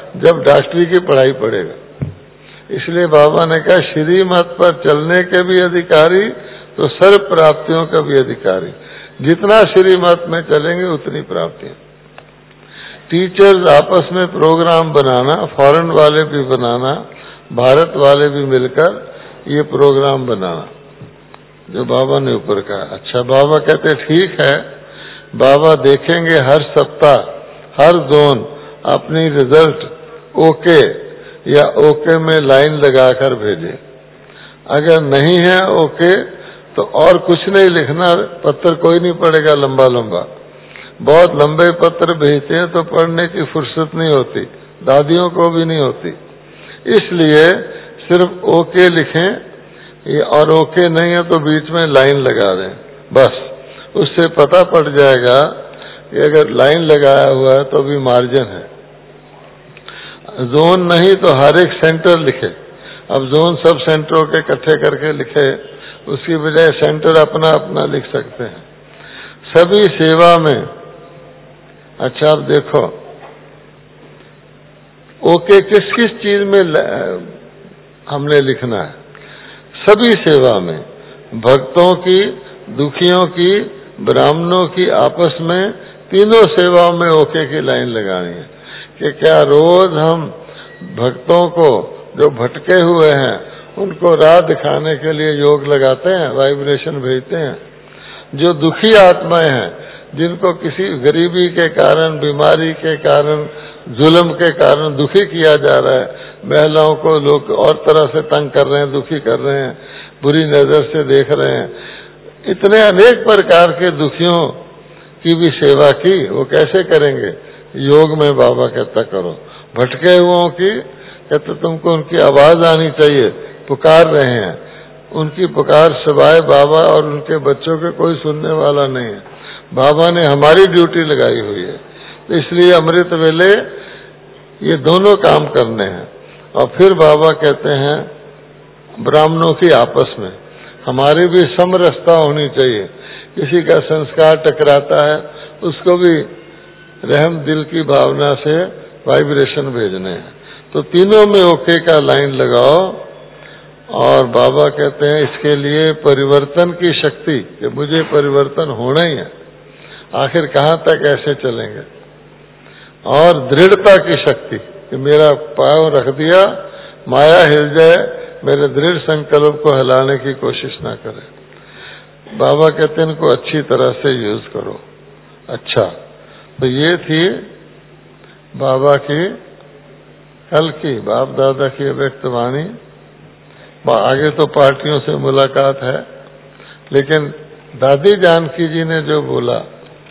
جب ڈاکٹری کی پڑھائی پڑھے گا. اس لیے بابا نے کہا شری مت پر چلنے کے بھی ادھیکاری تو سرو پراپتیوں کا بھی ادھیکاری. جتنا شری مت میں چلیں گے اتنی پراپتیاں. ٹیچرز آپس میں پروگرام بنانا، فورن والے بھی بنانا، بھارت والے بھی مل کر یہ پروگرام بنانا جو بابا نے اوپر کہا. اچھا بابا کہتے ٹھیک ہے، بابا دیکھیں گے ہر سپتاہ ہر زون اپنی رزلٹ اوکے یا اوکے میں لائن لگا کر بھیجے. اگر نہیں ہے اوکے تو اور کچھ نہیں لکھنا، پتر کوئی نہیں پڑے گا لمبا لمبا. بہت لمبے پتر بھیجتے ہیں تو پڑھنے کی فرصت نہیں ہوتی، دادیوں کو بھی نہیں ہوتی. اس لیے صرف اوکے لکھیں اور اوکے نہیں ہے تو بیچ میں لائن لگا دیں بس. اس سے پتہ پڑ جائے گا کہ اگر لائن لگایا ہوا ہے تو بھی مارجن ہے. زون نہیں تو ہر ایک سینٹر لکھے. اب زون سب سینٹروں کے اکٹھے کر کے لکھے، اس کی بجائے سینٹر اپنا اپنا لکھ سکتے ہیں. سبھی سیوا میں. اچھا اب دیکھو اوکے کس کس چیز میں ہم نے لکھنا ہے. سبھی سیوا میں، بھکتوں کی، دکھیوں کی، برہمنوں کی، آپس میں تینوں سیواؤں میں اوکے کی لائن لگانی ہے. کہ کیا روز ہم بھکتوں کو جو بھٹکے ہوئے ہیں ان کو راہ دکھانے کے لیے یوگ لگاتے ہیں، وائبریشن بھیجتے ہیں. جو دکھی آتمائیں ہیں جن کو کسی غریبی کے کارن، بیماری کے کارن، ظلم کے کارن دکھی کیا جا رہا ہے، محلاؤں کو لوگ اور طرح سے تنگ کر رہے ہیں، دکھی کر رہے ہیں، بری نظر سے دیکھ رہے ہیں، اتنے انیک پرکار کے دکھیوں کی بھی سیوا کی. وہ کیسے کریں گے؟ یوگ میں بابا کہتا کرو. بھٹکے ہوں کی کہتے تم کو ان کی آواز آنی چاہیے، پکار رہے ہیں. ان کی پکار سوائے بابا اور ان کے بچوں کے کوئی سننے والا نہیں ہے. بابا نے ہماری ڈیوٹی لگائی ہوئی ہے، اس لیے امرت ویلے یہ دونوں کام کرنے ہیں. اور پھر بابا کہتے ہیں برہمنوں کی آپس میں ہماری بھی سمرستا ہونی چاہیے. کسی کا سنسکار ٹکراتا ہے اس کو بھی رحم دل کی بھاونا سے وائبریشن بھیجنے ہیں. تو تینوں میں اوکے کا لائن لگاؤ. اور بابا کہتے ہیں اس کے لیے پریورتن کی شکتی، کہ مجھے پریورتن ہونا ہی ہے، آخر کہاں تک ایسے چلیں گے. اور دृढ़تا کی شکتی، کہ میرا پاؤں رکھ دیا مایا ہل جائے، میرے دृढ़ سنکلپ کو ہلانے کی کوشش نہ کرے. بابا کہتے ہیں ان کو اچھی طرح سے یوز کرو. اچھا تو یہ تھی بابا کی کل کی باپ دادا کی اویکت وانی. آگے تو پارٹیوں سے ملاقات ہے، لیکن دادی جانکی جی نے جو بولا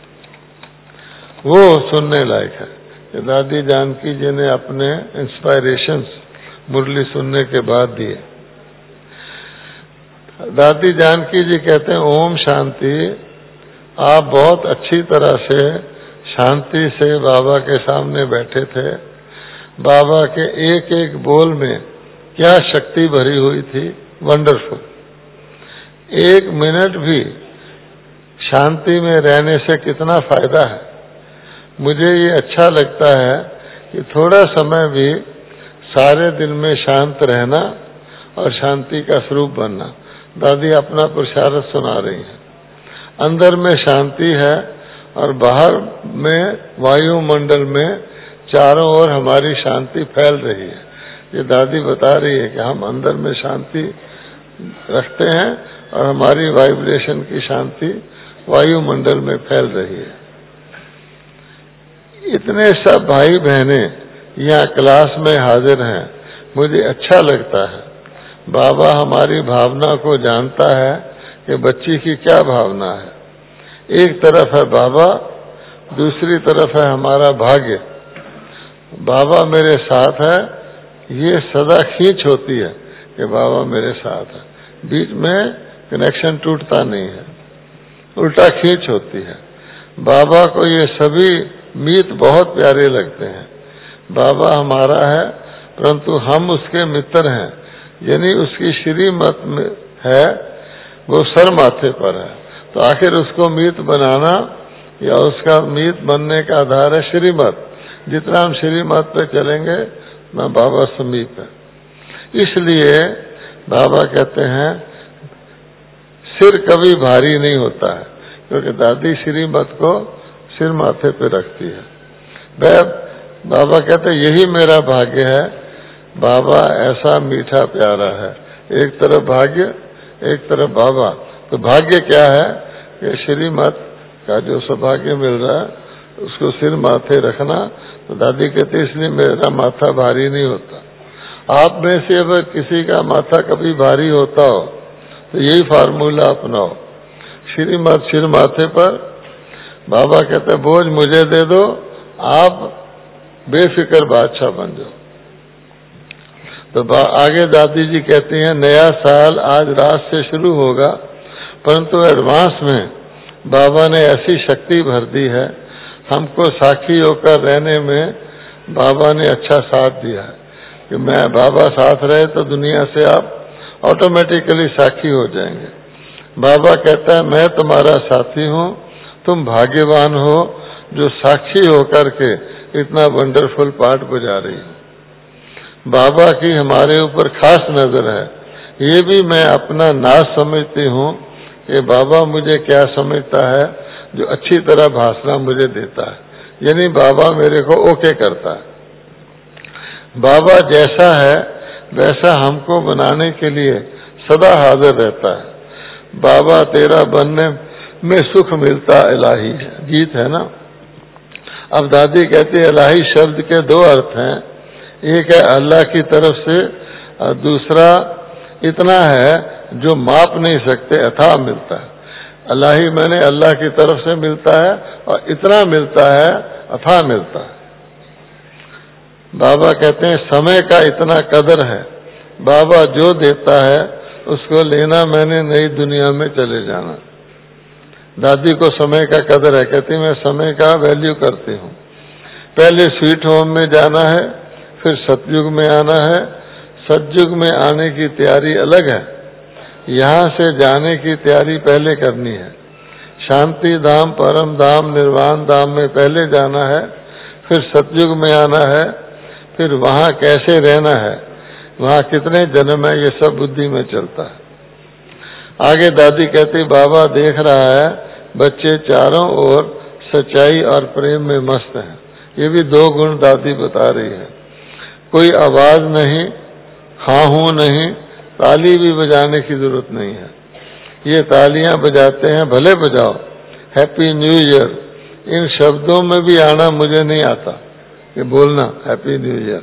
وہ سننے لائق ہے. کہ دادی جانکی جی نے اپنے انسپائریشنز مرلی سننے کے بعد دیے. دادی جانکی جی کہتے ہیں اوم شانتی. آپ بہت اچھی طرح سے شانتی سے بابا کے سامنے بیٹھے تھے. بابا کے ایک ایک بول میں کیا شکتی بھری ہوئی تھی، ونڈرفل. ایک منٹ بھی شانتی میں رہنے سے کتنا فائدہ ہے. مجھے یہ اچھا لگتا ہے کہ تھوڑا سمے بھی سارے دن میں شانت رہنا اور شانتی کا سروپ بننا. دادی اپنا پرشارت سنا رہی ہیں. اندر میں شانتی ہے اور باہر میں وایو منڈل میں چاروں اور ہماری شانتی پھیل رہی ہے. یہ دادی بتا رہی ہے کہ ہم اندر میں شانتی رکھتے ہیں اور ہماری وائبریشن کی شانتی وایو منڈل میں پھیل رہی ہے. اتنے سب بھائی بہنیں یہاں کلاس میں حاضر ہیں. مجھے اچھا لگتا ہے. بابا ہماری بھاونا کو جانتا ہے کہ بچی کی کیا بھاونا ہے. ایک طرف ہے بابا، دوسری طرف ہے ہمارا بھاگیہ. بابا میرے ساتھ ہے، یہ سدا کھینچ ہوتی ہے کہ بابا میرے ساتھ ہے. بیچ میں کنیکشن ٹوٹتا نہیں ہے، الٹا کھینچ ہوتی ہے. بابا کو یہ سبھی میت بہت پیارے لگتے ہیں. بابا ہمارا ہے پرنتو ہم اس کے متر ہیں. یعنی اس کی شری مت میں ہے، وہ سر ماتھے پر ہے. تو آخر اس کو میت بنانا یا اس کا میت بننے کا آدھار ہے شری مت. جتنا ہم شری مت پہ چلیں گے نہ بابا سمیپ ہے. اس لیے بابا کہتے ہیں سر کبھی بھاری نہیں ہوتا ہے، کیونکہ دادی شری مت کو سر ماتھے پہ رکھتی ہے. بابا کہتے ہیں یہی میرا بھاگیہ ہے، بابا ایسا میٹھا پیارا ہے. ایک طرف بھاگیہ ایک طرف بابا. تو بھاگیہ کیا ہے کہ شری مت کا جو سبھاگیہ مل رہا ہے اس کو سر ماتھے رکھنا. تو دادی کہتے اس لیے میرا ماتھا بھاری نہیں ہوتا. آپ میں سے اگر کسی کا ماتھا کبھی بھاری ہوتا ہو تو یہی فارمولہ اپناؤ. شری مت سر ماتھے پر، بابا کہتے ہیں بوجھ مجھے دے دو، آپ بے فکر بادشاہ بن جاؤ. تو آگے دادی جی کہتی ہیں نیا سال آج رات سے شروع ہوگا، پرنتو ایڈوانس میں بابا نے ایسی شکتی بھر دی ہے، ہم کو ساکھی ہو کر رہنے میں بابا نے اچھا ساتھ دیا ہے کہ میں بابا ساتھ رہے تو دنیا سے آپ آٹومیٹیکلی ساکھی ہو جائیں گے. بابا کہتا ہے میں تمہارا ساتھی ہوں، تم بھاگیوان ہو جو ساکھی ہو کر کے اتنا ونڈرفل پارٹ بجا رہی ہو. بابا کی ہمارے اوپر خاص نظر ہے. یہ بھی میں اپنا ناز سمجھتی ہوں کہ بابا مجھے کیا سمجھتا ہے جو اچھی طرح بھاشنا مجھے دیتا ہے، یعنی بابا میرے کو اوکے کرتا ہے. بابا جیسا ہے ویسا ہم کو بنانے کے لیے سدا حاضر رہتا ہے. بابا تیرا بننے میں سکھ ملتا الہی ہے، گیت ہے نا. اب دادی کہتی ہے الہی شبد کے دو ارتھ ہیں، ایک ہے اللہ کی طرف سے اور دوسرا اتنا ہے جو ماپ نہیں سکتے اتھا ملتا ہے. الہی میں نے اللہ کی طرف سے ملتا ہے اور اتنا ملتا ہے اتھا ملتا ہے. بابا کہتے ہیں سمے کا اتنا قدر ہے، بابا جو دیتا ہے اس کو لینا، میں نے نئی دنیا میں چلے جانا. دادی کو سمے کا قدر ہے، کہتی میں سمے کا ویلیو کرتی ہوں. پہلے سویٹ ہوم میں جانا ہے، پھر ستیگ میں آنا ہے. ستیگ میں آنے کی تیاری الگ ہے، یہاں سے جانے کی تیاری پہلے کرنی ہے. شانتی دھام، پرم دھام، نروان دھام میں پہلے جانا ہے، پھر ستیگ میں آنا ہے. پھر وہاں کیسے رہنا ہے، وہاں کتنے جنم ہے، یہ سب بدھی میں چلتا ہے. آگے دادی کہتی بابا دیکھ رہا ہے بچے چاروں اور سچائی اور پریم میں مست ہیں. یہ بھی دو گن دادی بتا رہی ہے. کوئی آواز نہیں، ہاں ہوں نہیں، تالی بھی بجانے کی ضرورت نہیں ہے. یہ تالیاں بجاتے ہیں، بھلے بجاؤ. ہیپی نیو ایئر ان شبدوں میں بھی آنا مجھے نہیں آتا کہ بولنا ہیپی نیو ایئر.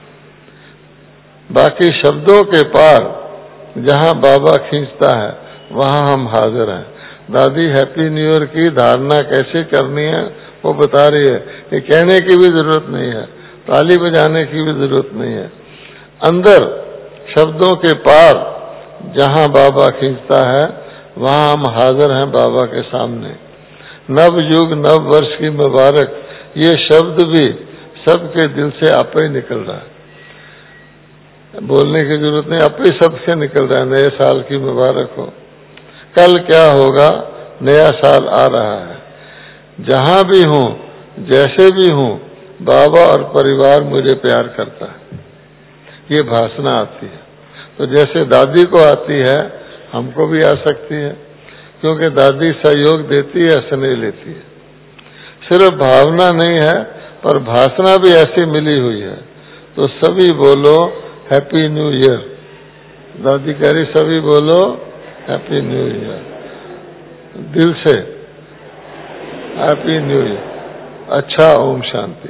باقی شبدوں کے پار جہاں بابا کھینچتا ہے وہاں ہم حاضر ہیں. دادی ہیپی نیو ایئر کی دھارنا کیسے کرنی ہے وہ بتا رہی ہے کہ کہنے کی بھی ضرورت نہیں ہے، تالی بجانے کی بھی ضرورت نہیں ہے. اندر شبدوں کے پار جہاں بابا کھینچتا ہے وہاں ہم حاضر ہیں بابا کے سامنے. نو یگ نو ورش کی مبارک، یہ شبد بھی سب کے دل سے آپ ہی نکل رہا ہے، بولنے کی ضرورت نہیں، آپ ہی سب سے نکل رہا ہے. نئے سال کی مبارک ہو. کل کیا ہوگا، نیا سال آ رہا ہے. جہاں بھی ہوں، جیسے بھی ہوں، بابا اور پریوار مجھے پیار کرتا ہے. یہ بھاشنا آتی ہے. تو جیسے دادی کو آتی ہے ہم کو بھی آ سکتی ہے، کیونکہ دادی سہیوگ دیتی ہے، اسنے لیتی ہے. صرف بھاونا نہیں ہے پر بھاشنا بھی ایسی ملی ہوئی ہے. تو سبھی بولو ہیپی نیو ایئر. دادی کہہ رہی سبھی بولو ہیپی نیو ایئر دل سے. Happy new year. اچھا، اوم شانتی.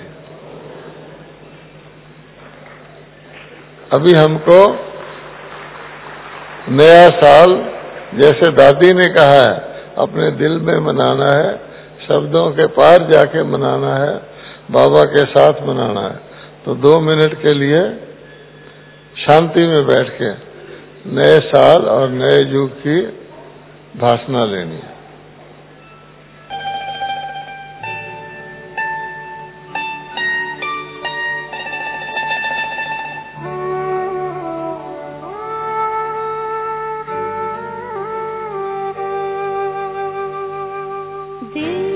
ابھی ہم کو نیا سال جیسے دادی نے کہا ہے اپنے دل میں منانا ہے، شبدوں کے پار جا کے منانا ہے، بابا کے ساتھ منانا ہے. تو دو منٹ کے لیے شانتی میں بیٹھ کے نئے سال اور نئے یگ کی بھاشنا لینی ہے. دل